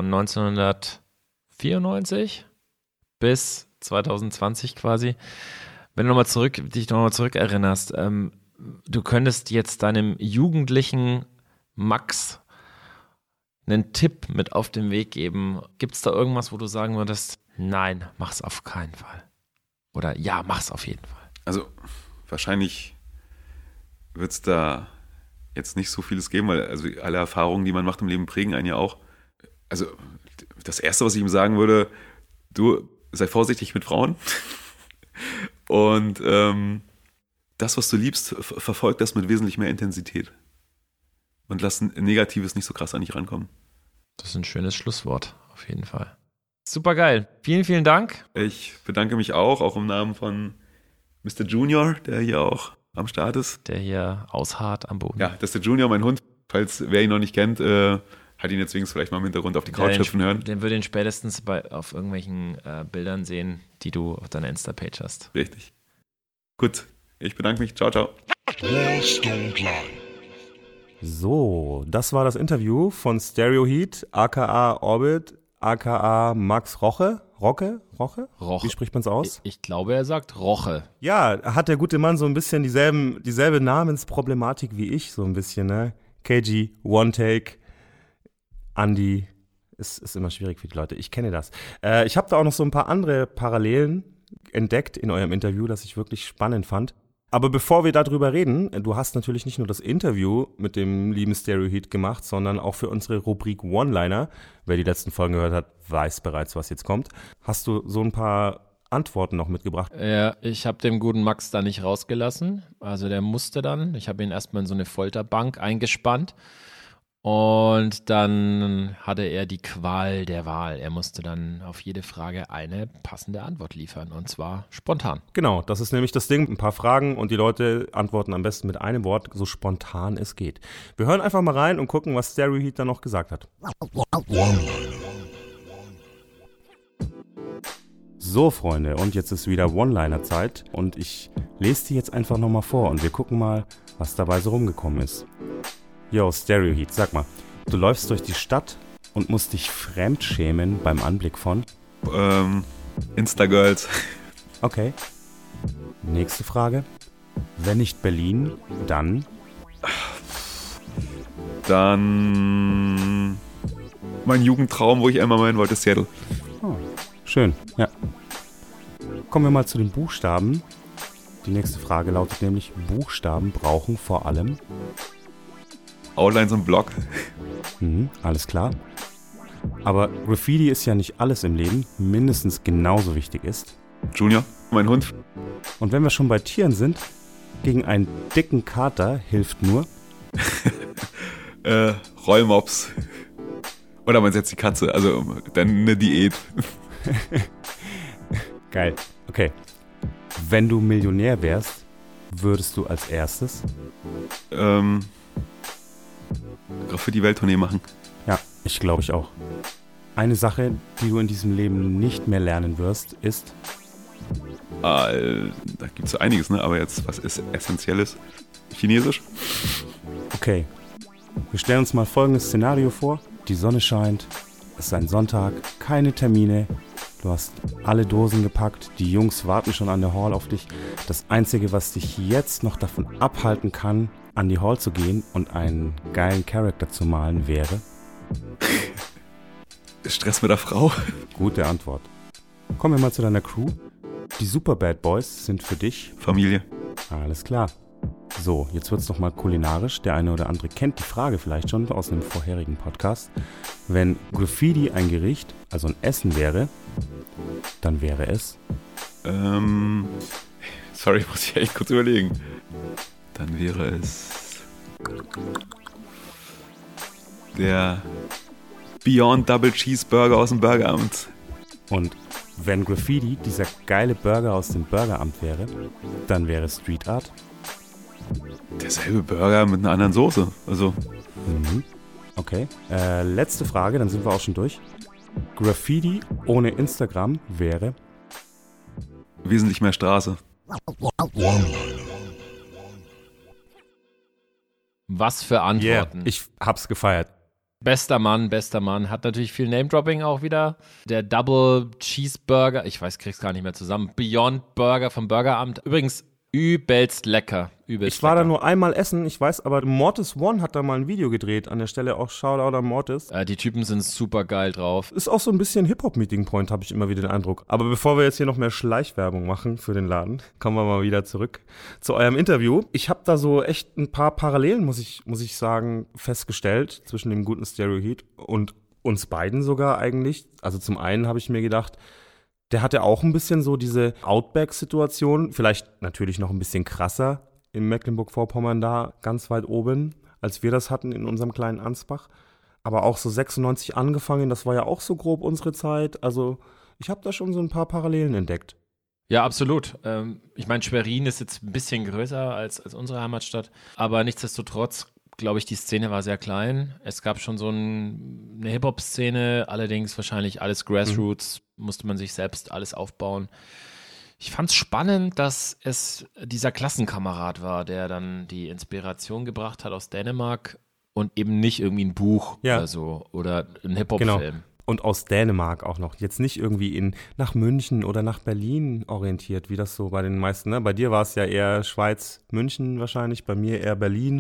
1994 bis 2020 quasi. Wenn du dich nochmal zurückerinnerst, du könntest jetzt deinem jugendlichen Max einen Tipp mit auf den Weg geben. Gibt es da irgendwas, wo du sagen würdest, nein, mach's auf keinen Fall? Oder ja, mach's auf jeden Fall? Also wahrscheinlich wird es da jetzt nicht so vieles geben, weil also alle Erfahrungen, die man macht im Leben, prägen einen ja auch. Also das Erste, was ich ihm sagen würde, du sei vorsichtig mit Frauen und das, was du liebst, verfolg das mit wesentlich mehr Intensität und lass ein Negatives nicht so krass an dich rankommen. Das ist ein schönes Schlusswort, auf jeden Fall. Super geil. Vielen, vielen Dank. Ich bedanke mich auch im Namen von Mr. Junior, der hier auch am Start ist. Der hier ausharrt am Boden. Ja, das ist der Junior, mein Hund. Falls wer ihn noch nicht kennt, hat ihn jetzt wenigstens vielleicht mal im Hintergrund auf die Couch hüpfen hören. Den würde ihn spätestens auf irgendwelchen Bildern sehen, die du auf deiner Insta-Page hast. Richtig. Gut, ich bedanke mich. Ciao, ciao. So, das war das Interview von Stereo Heat, aka Orbit, aka Max Roche. Roche? Wie spricht man es aus? Ich glaube, er sagt Roche. Ja, hat der gute Mann so ein bisschen dieselbe Namensproblematik wie ich, so ein bisschen, ne? KG, One Take, Andy, Ist immer schwierig für die Leute. Ich kenne das. Ich habe da auch noch so ein paar andere Parallelen entdeckt in eurem Interview, das ich wirklich spannend fand. Aber bevor wir darüber reden, du hast natürlich nicht nur das Interview mit dem lieben Stereo Heat gemacht, sondern auch für unsere Rubrik One-Liner, wer die letzten Folgen gehört hat, weiß bereits, was jetzt kommt. Hast du so ein paar Antworten noch mitgebracht? Ja, ich habe den guten Max da nicht rausgelassen. Also der musste dann. Ich habe ihn erstmal in so eine Folterbank eingespannt. Und dann hatte er die Qual der Wahl. Er musste dann auf jede Frage eine passende Antwort liefern, und zwar spontan. Genau, das ist nämlich das Ding. Ein paar Fragen und die Leute antworten am besten mit einem Wort, so spontan es geht. Wir hören einfach mal rein und gucken, was Stereo Heat da noch gesagt hat. So, Freunde, und jetzt ist wieder One-Liner-Zeit und ich lese die jetzt einfach nochmal vor und wir gucken mal, was dabei so rumgekommen ist. Yo, Stereo Heat, sag mal, du läufst durch die Stadt und musst dich fremdschämen beim Anblick von? Instagirls. Okay. Nächste Frage. Wenn nicht Berlin, dann? Dann mein Jugendtraum, wo ich einmal mal hin wollte, Seattle. Oh, schön, ja. Kommen wir mal zu den Buchstaben. Die nächste Frage lautet nämlich, Buchstaben brauchen vor allem? Outlines und Block. Alles klar. Aber Graffiti ist ja nicht alles im Leben, mindestens genauso wichtig ist. Junior, mein Hund. Und wenn wir schon bei Tieren sind, gegen einen dicken Kater hilft nur? Rollmops. Oder man setzt die Katze, also dann eine Diät. Geil. Okay. Wenn du Millionär wärst, würdest du als erstes? Graffiti-Welttournee machen. Ja, ich glaube ich auch. Eine Sache, die du in diesem Leben nicht mehr lernen wirst, ist? Da gibt es so einiges, ne? Aber jetzt, was ist Essentielles? Chinesisch? Okay. Wir stellen uns mal folgendes Szenario vor. Die Sonne scheint, es ist ein Sonntag, keine Termine. Du hast alle Dosen gepackt, die Jungs warten schon an der Hall auf dich. Das Einzige, was dich jetzt noch davon abhalten kann, an die Hall zu gehen und einen geilen Charakter zu malen, wäre? Stress mit der Frau. Gute Antwort. Kommen wir mal zu deiner Crew. Die Super Bad Boys sind für dich? Familie. Alles klar. So, jetzt wird's noch mal kulinarisch. Der eine oder andere kennt die Frage vielleicht schon aus einem vorherigen Podcast. Wenn Graffiti ein Gericht, also ein Essen wäre, dann wäre es? Sorry, muss ich echt kurz überlegen. Dann wäre es der Beyond Double Cheeseburger aus dem Burgeramt. Und wenn Graffiti dieser geile Burger aus dem Burgeramt wäre, dann wäre Street Art? Derselbe Burger mit einer anderen Soße. Also. Okay. Letzte Frage, dann sind wir auch schon durch. Graffiti ohne Instagram wäre? Wesentlich mehr Straße. Was für Antworten. Ich hab's gefeiert. Bester Mann. Hat natürlich viel Name-Dropping auch wieder. Der Double Cheeseburger, ich weiß, krieg's gar nicht mehr zusammen. Beyond Burger vom Burgeramt. Übrigens übelst lecker. Ich war da nur einmal essen, ich weiß, aber Mortis One hat da mal ein Video gedreht. An der Stelle auch Shoutout an Mortis. Die Typen sind super geil drauf. Ist auch so ein bisschen Hip-Hop-Meeting-Point, habe ich immer wieder den Eindruck. Aber bevor wir jetzt hier noch mehr Schleichwerbung machen für den Laden, kommen wir mal wieder zurück zu eurem Interview. Ich habe da so echt ein paar Parallelen, muss ich sagen, festgestellt zwischen dem guten Stereo Heat und uns beiden sogar eigentlich. Also zum einen habe ich mir gedacht, der hatte auch ein bisschen so diese Outback-Situation, vielleicht natürlich noch ein bisschen krasser in Mecklenburg-Vorpommern da ganz weit oben, als wir das hatten in unserem kleinen Ansbach. Aber auch so 96 angefangen, das war ja auch so grob unsere Zeit. Also ich habe da schon so ein paar Parallelen entdeckt. Ja, absolut. Ich meine, Schwerin ist jetzt ein bisschen größer als unsere Heimatstadt, aber nichtsdestotrotz, glaube ich, die Szene war sehr klein. Es gab schon so eine Hip-Hop-Szene, allerdings wahrscheinlich alles Grassroots, musste man sich selbst alles aufbauen. Ich fand es spannend, dass es dieser Klassenkamerad war, der dann die Inspiration gebracht hat aus Dänemark und eben nicht irgendwie ein Buch oder so oder ein Hip-Hop-Film. Genau. Und aus Dänemark auch noch. Jetzt nicht irgendwie nach München oder nach Berlin orientiert, wie das so bei den meisten, ne? Bei dir war es ja eher Schweiz, München wahrscheinlich, bei mir eher Berlin.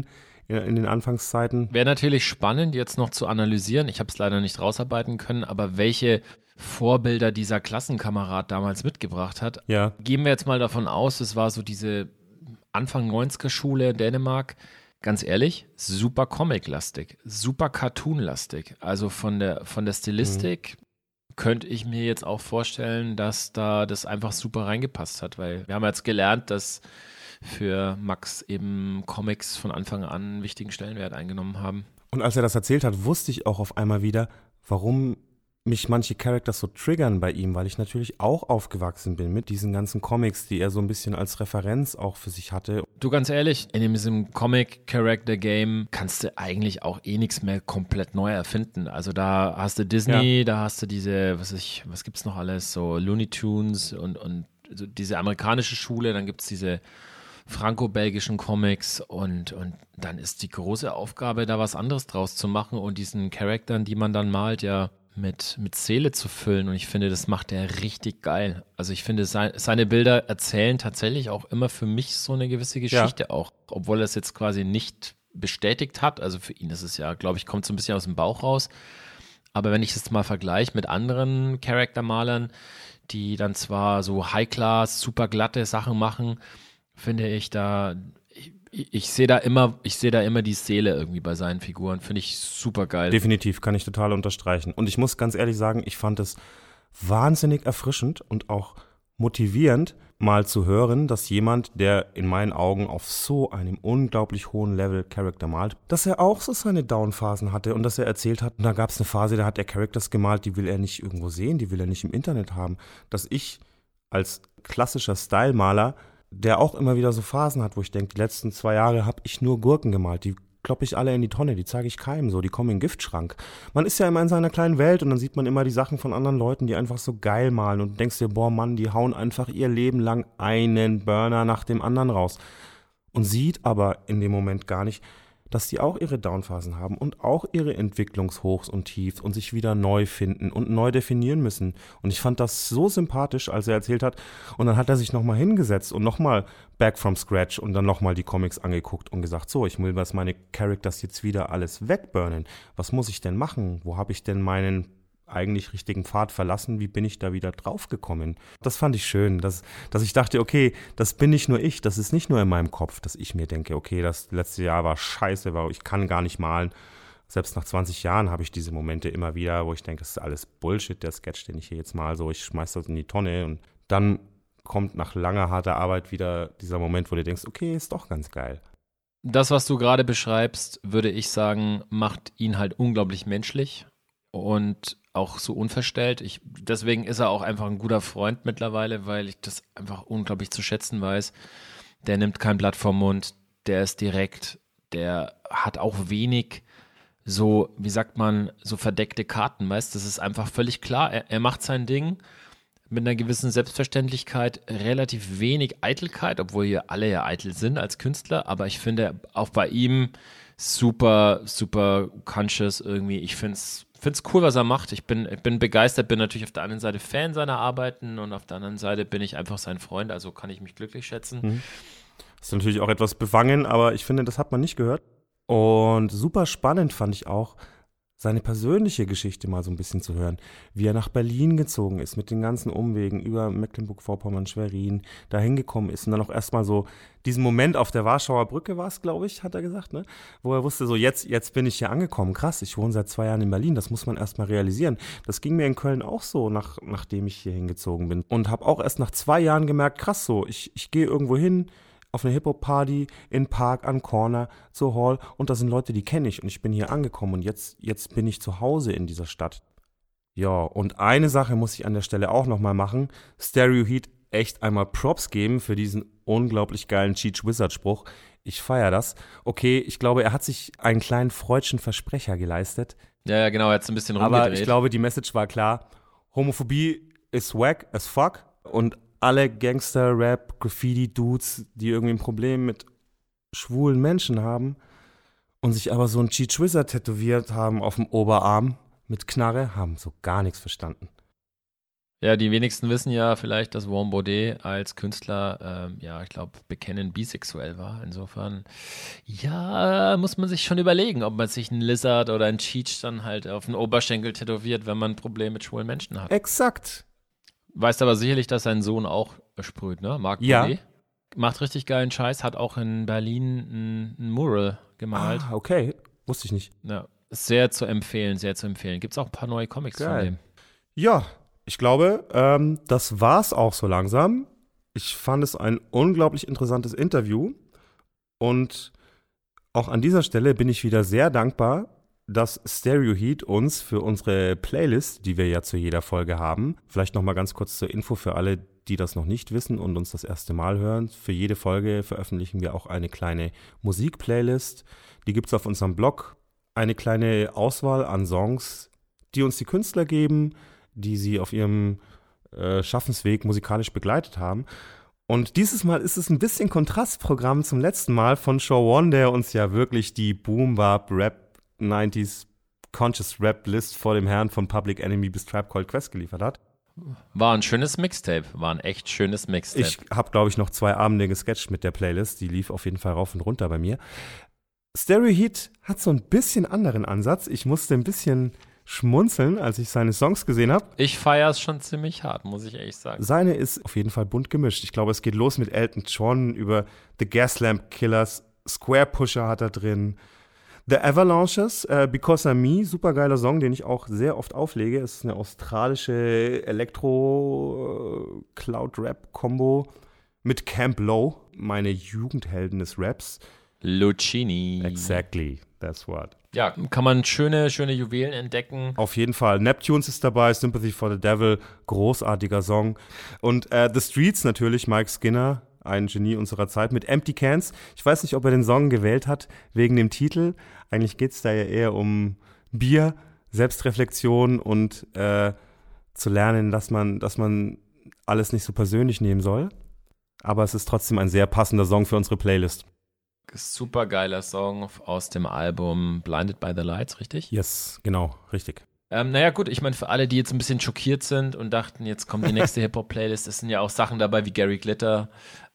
in den Anfangszeiten. Wäre natürlich spannend, jetzt noch zu analysieren. Ich habe es leider nicht rausarbeiten können, aber welche Vorbilder dieser Klassenkamerad damals mitgebracht hat. Ja. Gehen wir jetzt mal davon aus, es war so diese Anfang 90er-Schule in Dänemark. Ganz ehrlich, super Comic-lastig, super Cartoon-lastig. Also von der Stilistik könnte ich mir jetzt auch vorstellen, dass da das einfach super reingepasst hat, weil wir haben jetzt gelernt, dass für Max eben Comics von Anfang an einen wichtigen Stellenwert eingenommen haben. Und als er das erzählt hat, wusste ich auch auf einmal wieder, warum mich manche Characters so triggern bei ihm, weil ich natürlich auch aufgewachsen bin mit diesen ganzen Comics, die er so ein bisschen als Referenz auch für sich hatte. Du, ganz ehrlich, in diesem Comic-Character-Game kannst du eigentlich auch nichts mehr komplett neu erfinden. Also da hast du Disney, da hast du diese, was gibt's noch alles, so Looney Tunes und so diese amerikanische Schule, dann gibt's diese franco-belgischen Comics und dann ist die große Aufgabe, da was anderes draus zu machen und diesen Charakteren, die man dann malt, ja mit Seele zu füllen, und ich finde, das macht er richtig geil. Also ich finde, seine Bilder erzählen tatsächlich auch immer für mich so eine gewisse Geschichte auch, obwohl er es jetzt quasi nicht bestätigt hat. Also für ihn ist es ja, glaube ich, kommt so ein bisschen aus dem Bauch raus. Aber wenn ich es mal vergleiche mit anderen Charaktermalern, die dann zwar so High-Class, super glatte Sachen machen, finde ich ich sehe da immer die Seele irgendwie bei seinen Figuren. Finde ich super geil. Definitiv, kann ich total unterstreichen. Und ich muss ganz ehrlich sagen, ich fand es wahnsinnig erfrischend und auch motivierend, mal zu hören, dass jemand, der in meinen Augen auf so einem unglaublich hohen Level Charakter malt, dass er auch so seine Down-Phasen hatte und dass er erzählt hat, da gab es eine Phase, da hat er Characters gemalt, die will er nicht irgendwo sehen, die will er nicht im Internet haben. Dass ich als klassischer Style-Maler, der auch immer wieder so Phasen hat, wo ich denke, die letzten 2 Jahre habe ich nur Gurken gemalt, die kloppe ich alle in die Tonne, die zeige ich keinem so, die kommen in den Giftschrank. Man ist ja immer in seiner kleinen Welt und dann sieht man immer die Sachen von anderen Leuten, die einfach so geil malen und du denkst dir, boah Mann, die hauen einfach ihr Leben lang einen Burner nach dem anderen raus. Und sieht aber in dem Moment gar nicht, dass die auch ihre Downphasen haben und auch ihre Entwicklungshochs und Tiefs und sich wieder neu finden und neu definieren müssen. Und ich fand das so sympathisch, als er erzählt hat. Und dann hat er sich nochmal hingesetzt und nochmal back from scratch und dann nochmal die Comics angeguckt und gesagt, so, ich will was meine Characters jetzt wieder alles wegburnen. Was muss ich denn machen? Wo habe ich denn meinen eigentlich richtigen Pfad verlassen, wie bin ich da wieder draufgekommen? Das fand ich schön, dass ich dachte, okay, das bin nicht nur ich, das ist nicht nur in meinem Kopf, dass ich mir denke, okay, das letzte Jahr war scheiße, ich kann gar nicht malen. Selbst nach 20 Jahren habe ich diese Momente immer wieder, wo ich denke, das ist alles Bullshit, der Sketch, den ich hier jetzt mal so, ich schmeiß das in die Tonne und dann kommt nach langer, harter Arbeit wieder dieser Moment, wo du denkst, okay, ist doch ganz geil. Das, was du gerade beschreibst, würde ich sagen, macht ihn halt unglaublich menschlich und auch so unverstellt. Deswegen ist er auch einfach ein guter Freund mittlerweile, weil ich das einfach unglaublich zu schätzen weiß. Der nimmt kein Blatt vom Mund, der ist direkt, der hat auch wenig so, wie sagt man, so verdeckte Karten, weißt du? Das ist einfach völlig klar. Er macht sein Ding mit einer gewissen Selbstverständlichkeit, relativ wenig Eitelkeit, obwohl hier alle ja eitel sind als Künstler, aber ich finde auch bei ihm super, super conscious irgendwie. Ich finde es cool, was er macht. Ich bin begeistert, bin natürlich auf der einen Seite Fan seiner Arbeiten und auf der anderen Seite bin ich einfach sein Freund, also kann ich mich glücklich schätzen. Das ist natürlich auch etwas befangen, aber ich finde, das hat man nicht gehört. Und super spannend fand ich auch, seine persönliche Geschichte mal so ein bisschen zu hören, wie er nach Berlin gezogen ist, mit den ganzen Umwegen über Mecklenburg-Vorpommern, Schwerin, da hingekommen ist und dann auch erstmal so diesen Moment auf der Warschauer Brücke war es, glaube ich, hat er gesagt, ne? Wo er wusste, so jetzt bin ich hier angekommen, krass, ich wohne seit 2 Jahren in Berlin, das muss man erstmal realisieren. Das ging mir in Köln auch so, nachdem ich hier hingezogen bin und habe auch erst nach 2 Jahren gemerkt, krass so, ich gehe irgendwo hin, auf eine Hip-Hop-Party, in Park, an Corner, zur Hall und da sind Leute, die kenne ich und ich bin hier angekommen und jetzt bin ich zu Hause in dieser Stadt. Ja, und eine Sache muss ich an der Stelle auch nochmal machen, Stereo Heat echt einmal Props geben für diesen unglaublich geilen Cheech Wizard-Spruch. Ich feiere das. Okay, ich glaube, er hat sich einen kleinen freudschen Versprecher geleistet. Ja, genau, er hat es ein bisschen rumgedreht. Aber ich glaube, die Message war klar, Homophobie ist wack as fuck und alle Gangster, Rap, Graffiti-Dudes, die irgendwie ein Problem mit schwulen Menschen haben und sich aber so ein Cheech Wizard tätowiert haben auf dem Oberarm mit Knarre, haben so gar nichts verstanden. Ja, die wenigsten wissen ja vielleicht, dass Warm Baudet als Künstler, ich glaube, bekennend bisexuell war. Insofern, ja, muss man sich schon überlegen, ob man sich einen Lizard oder einen Cheech dann halt auf den Oberschenkel tätowiert, wenn man ein Problem mit schwulen Menschen hat. Exakt. Weißt aber sicherlich, dass sein Sohn auch sprüht, ne? Marc Baudet. Macht richtig geilen Scheiß, hat auch in Berlin ein Mural gemalt. Ah, okay. Wusste ich nicht. Ja, sehr zu empfehlen, sehr zu empfehlen. Gibt es auch ein paar neue Comics von dem. Ja, ich glaube, das war's auch so langsam. Ich fand es ein unglaublich interessantes Interview. Und auch an dieser Stelle bin ich wieder sehr dankbar, dass Stereo Heat uns für unsere Playlist, die wir ja zu jeder Folge haben, vielleicht nochmal ganz kurz zur Info für alle, die das noch nicht wissen und uns das erste Mal hören. Für jede Folge veröffentlichen wir auch eine kleine Musikplaylist. Die gibt es auf unserem Blog. Eine kleine Auswahl an Songs, die uns die Künstler geben, die sie auf ihrem Schaffensweg musikalisch begleitet haben. Und dieses Mal ist es ein bisschen Kontrastprogramm zum letzten Mal von Show One, der uns ja wirklich die Boom-Bap-Rap 90s Conscious Rap List vor dem Herrn von Public Enemy bis Tribe Called Quest geliefert hat. War ein schönes Mixtape, war ein echt schönes Mixtape. Ich habe, glaube ich, noch 2 Abende gesketcht mit der Playlist, die lief auf jeden Fall rauf und runter bei mir. Stereo Heat hat so ein bisschen anderen Ansatz. Ich musste ein bisschen schmunzeln, als ich seine Songs gesehen habe. Ich feiere es schon ziemlich hart, muss ich ehrlich sagen. Seine ist auf jeden Fall bunt gemischt. Ich glaube, es geht los mit Elton John über The Gaslamp Killers, Square Pusher hat er drin, The Avalanches, Because I'm Me, super geiler Song, den ich auch sehr oft auflege. Es ist eine australische Elektro-Cloud-Rap-Kombo mit Camp Low, meine Jugendhelden des Raps. Lucini. Exactly, that's what. Ja, kann man schöne Juwelen entdecken. Auf jeden Fall. Neptunes ist dabei, Sympathy for the Devil, großartiger Song. Und The Streets natürlich, Mike Skinner, ein Genie unserer Zeit, mit Empty Cans. Ich weiß nicht, ob er den Song gewählt hat wegen dem Titel. Eigentlich geht es da ja eher um Bier, Selbstreflexion und zu lernen, dass man alles nicht so persönlich nehmen soll. Aber es ist trotzdem ein sehr passender Song für unsere Playlist. Super geiler Song aus dem Album Blinded by the Lights, richtig? Yes, genau, richtig. Naja gut, ich meine, für alle, die jetzt ein bisschen schockiert sind und dachten, jetzt kommt die nächste Hip-Hop-Playlist, es sind ja auch Sachen dabei wie Gary Glitter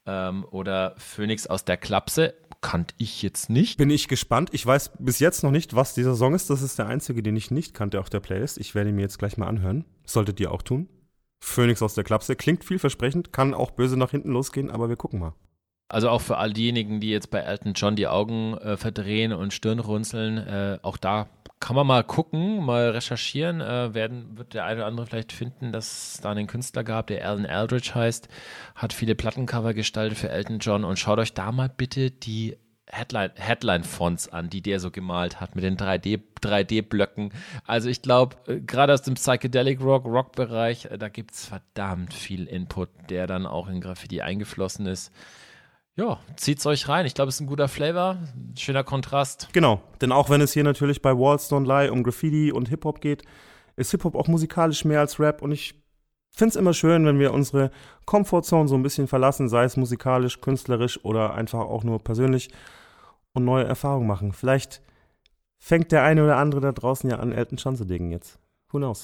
oder Phoenix aus der Klapse. Kannte ich jetzt nicht. Bin ich gespannt. Ich weiß bis jetzt noch nicht, was dieser Song ist. Das ist der einzige, den ich nicht kannte auf der Playlist. Ich werde ihn mir jetzt gleich mal anhören. Solltet ihr auch tun. Phoenix aus der Klapse. Klingt vielversprechend, kann auch böse nach hinten losgehen, aber wir gucken mal. Also auch für all diejenigen, die jetzt bei Elton John die Augen verdrehen und Stirn runzeln, auch da kann man mal gucken, mal recherchieren, wird der eine oder andere vielleicht finden, dass es da einen Künstler gab, der Alan Eldridge heißt, hat viele Plattencover gestaltet für Elton John und schaut euch da mal bitte die Headline-Fonts an, die der so gemalt hat mit den 3D-Blöcken. Also ich glaube, gerade aus dem Psychedelic Rock-Bereich, da gibt es verdammt viel Input, der dann auch in Graffiti eingeflossen ist. Ja, zieht's euch rein. Ich glaube, es ist ein guter Flavor, schöner Kontrast. Genau, denn auch wenn es hier natürlich bei Walls Don't Lie um Graffiti und Hip-Hop geht, ist Hip-Hop auch musikalisch mehr als Rap und ich finde es immer schön, wenn wir unsere Comfortzone so ein bisschen verlassen, sei es musikalisch, künstlerisch oder einfach auch nur persönlich und neue Erfahrungen machen. Vielleicht fängt der eine oder andere da draußen ja an, Elton John zu diggen jetzt. Who knows?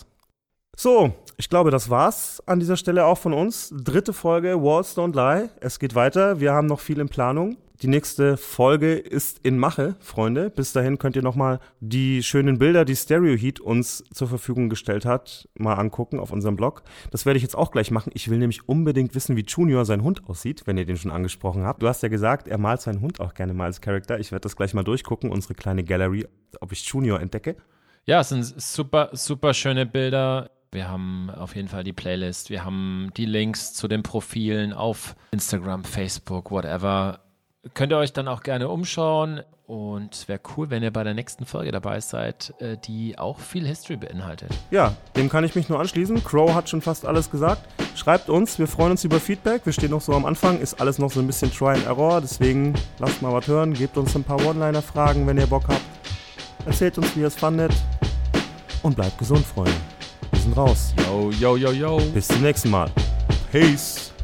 So, ich glaube, das war's an dieser Stelle auch von uns. 3. Folge Walls Don't Lie. Es geht weiter. Wir haben noch viel in Planung. Die nächste Folge ist in Mache, Freunde. Bis dahin könnt ihr nochmal die schönen Bilder, die Stereo Heat uns zur Verfügung gestellt hat, mal angucken auf unserem Blog. Das werde ich jetzt auch gleich machen. Ich will nämlich unbedingt wissen, wie Junior sein Hund aussieht, wenn ihr den schon angesprochen habt. Du hast ja gesagt, er malt seinen Hund auch gerne mal als Charakter. Ich werde das gleich mal durchgucken, unsere kleine Gallery, ob ich Junior entdecke. Ja, es sind super schöne Bilder. Wir haben auf jeden Fall die Playlist, wir haben die Links zu den Profilen auf Instagram, Facebook, whatever. Könnt ihr euch dann auch gerne umschauen und es wäre cool, wenn ihr bei der nächsten Folge dabei seid, die auch viel History beinhaltet. Ja, dem kann ich mich nur anschließen. Crow hat schon fast alles gesagt. Schreibt uns, wir freuen uns über Feedback. Wir stehen noch so am Anfang, ist alles noch so ein bisschen Try and Error, deswegen lasst mal was hören, gebt uns ein paar One-Liner-Fragen, wenn ihr Bock habt. Erzählt uns, wie ihr es fandet und bleibt gesund, Freunde. Wir sind raus. Yo. Bis zum nächsten Mal. Peace.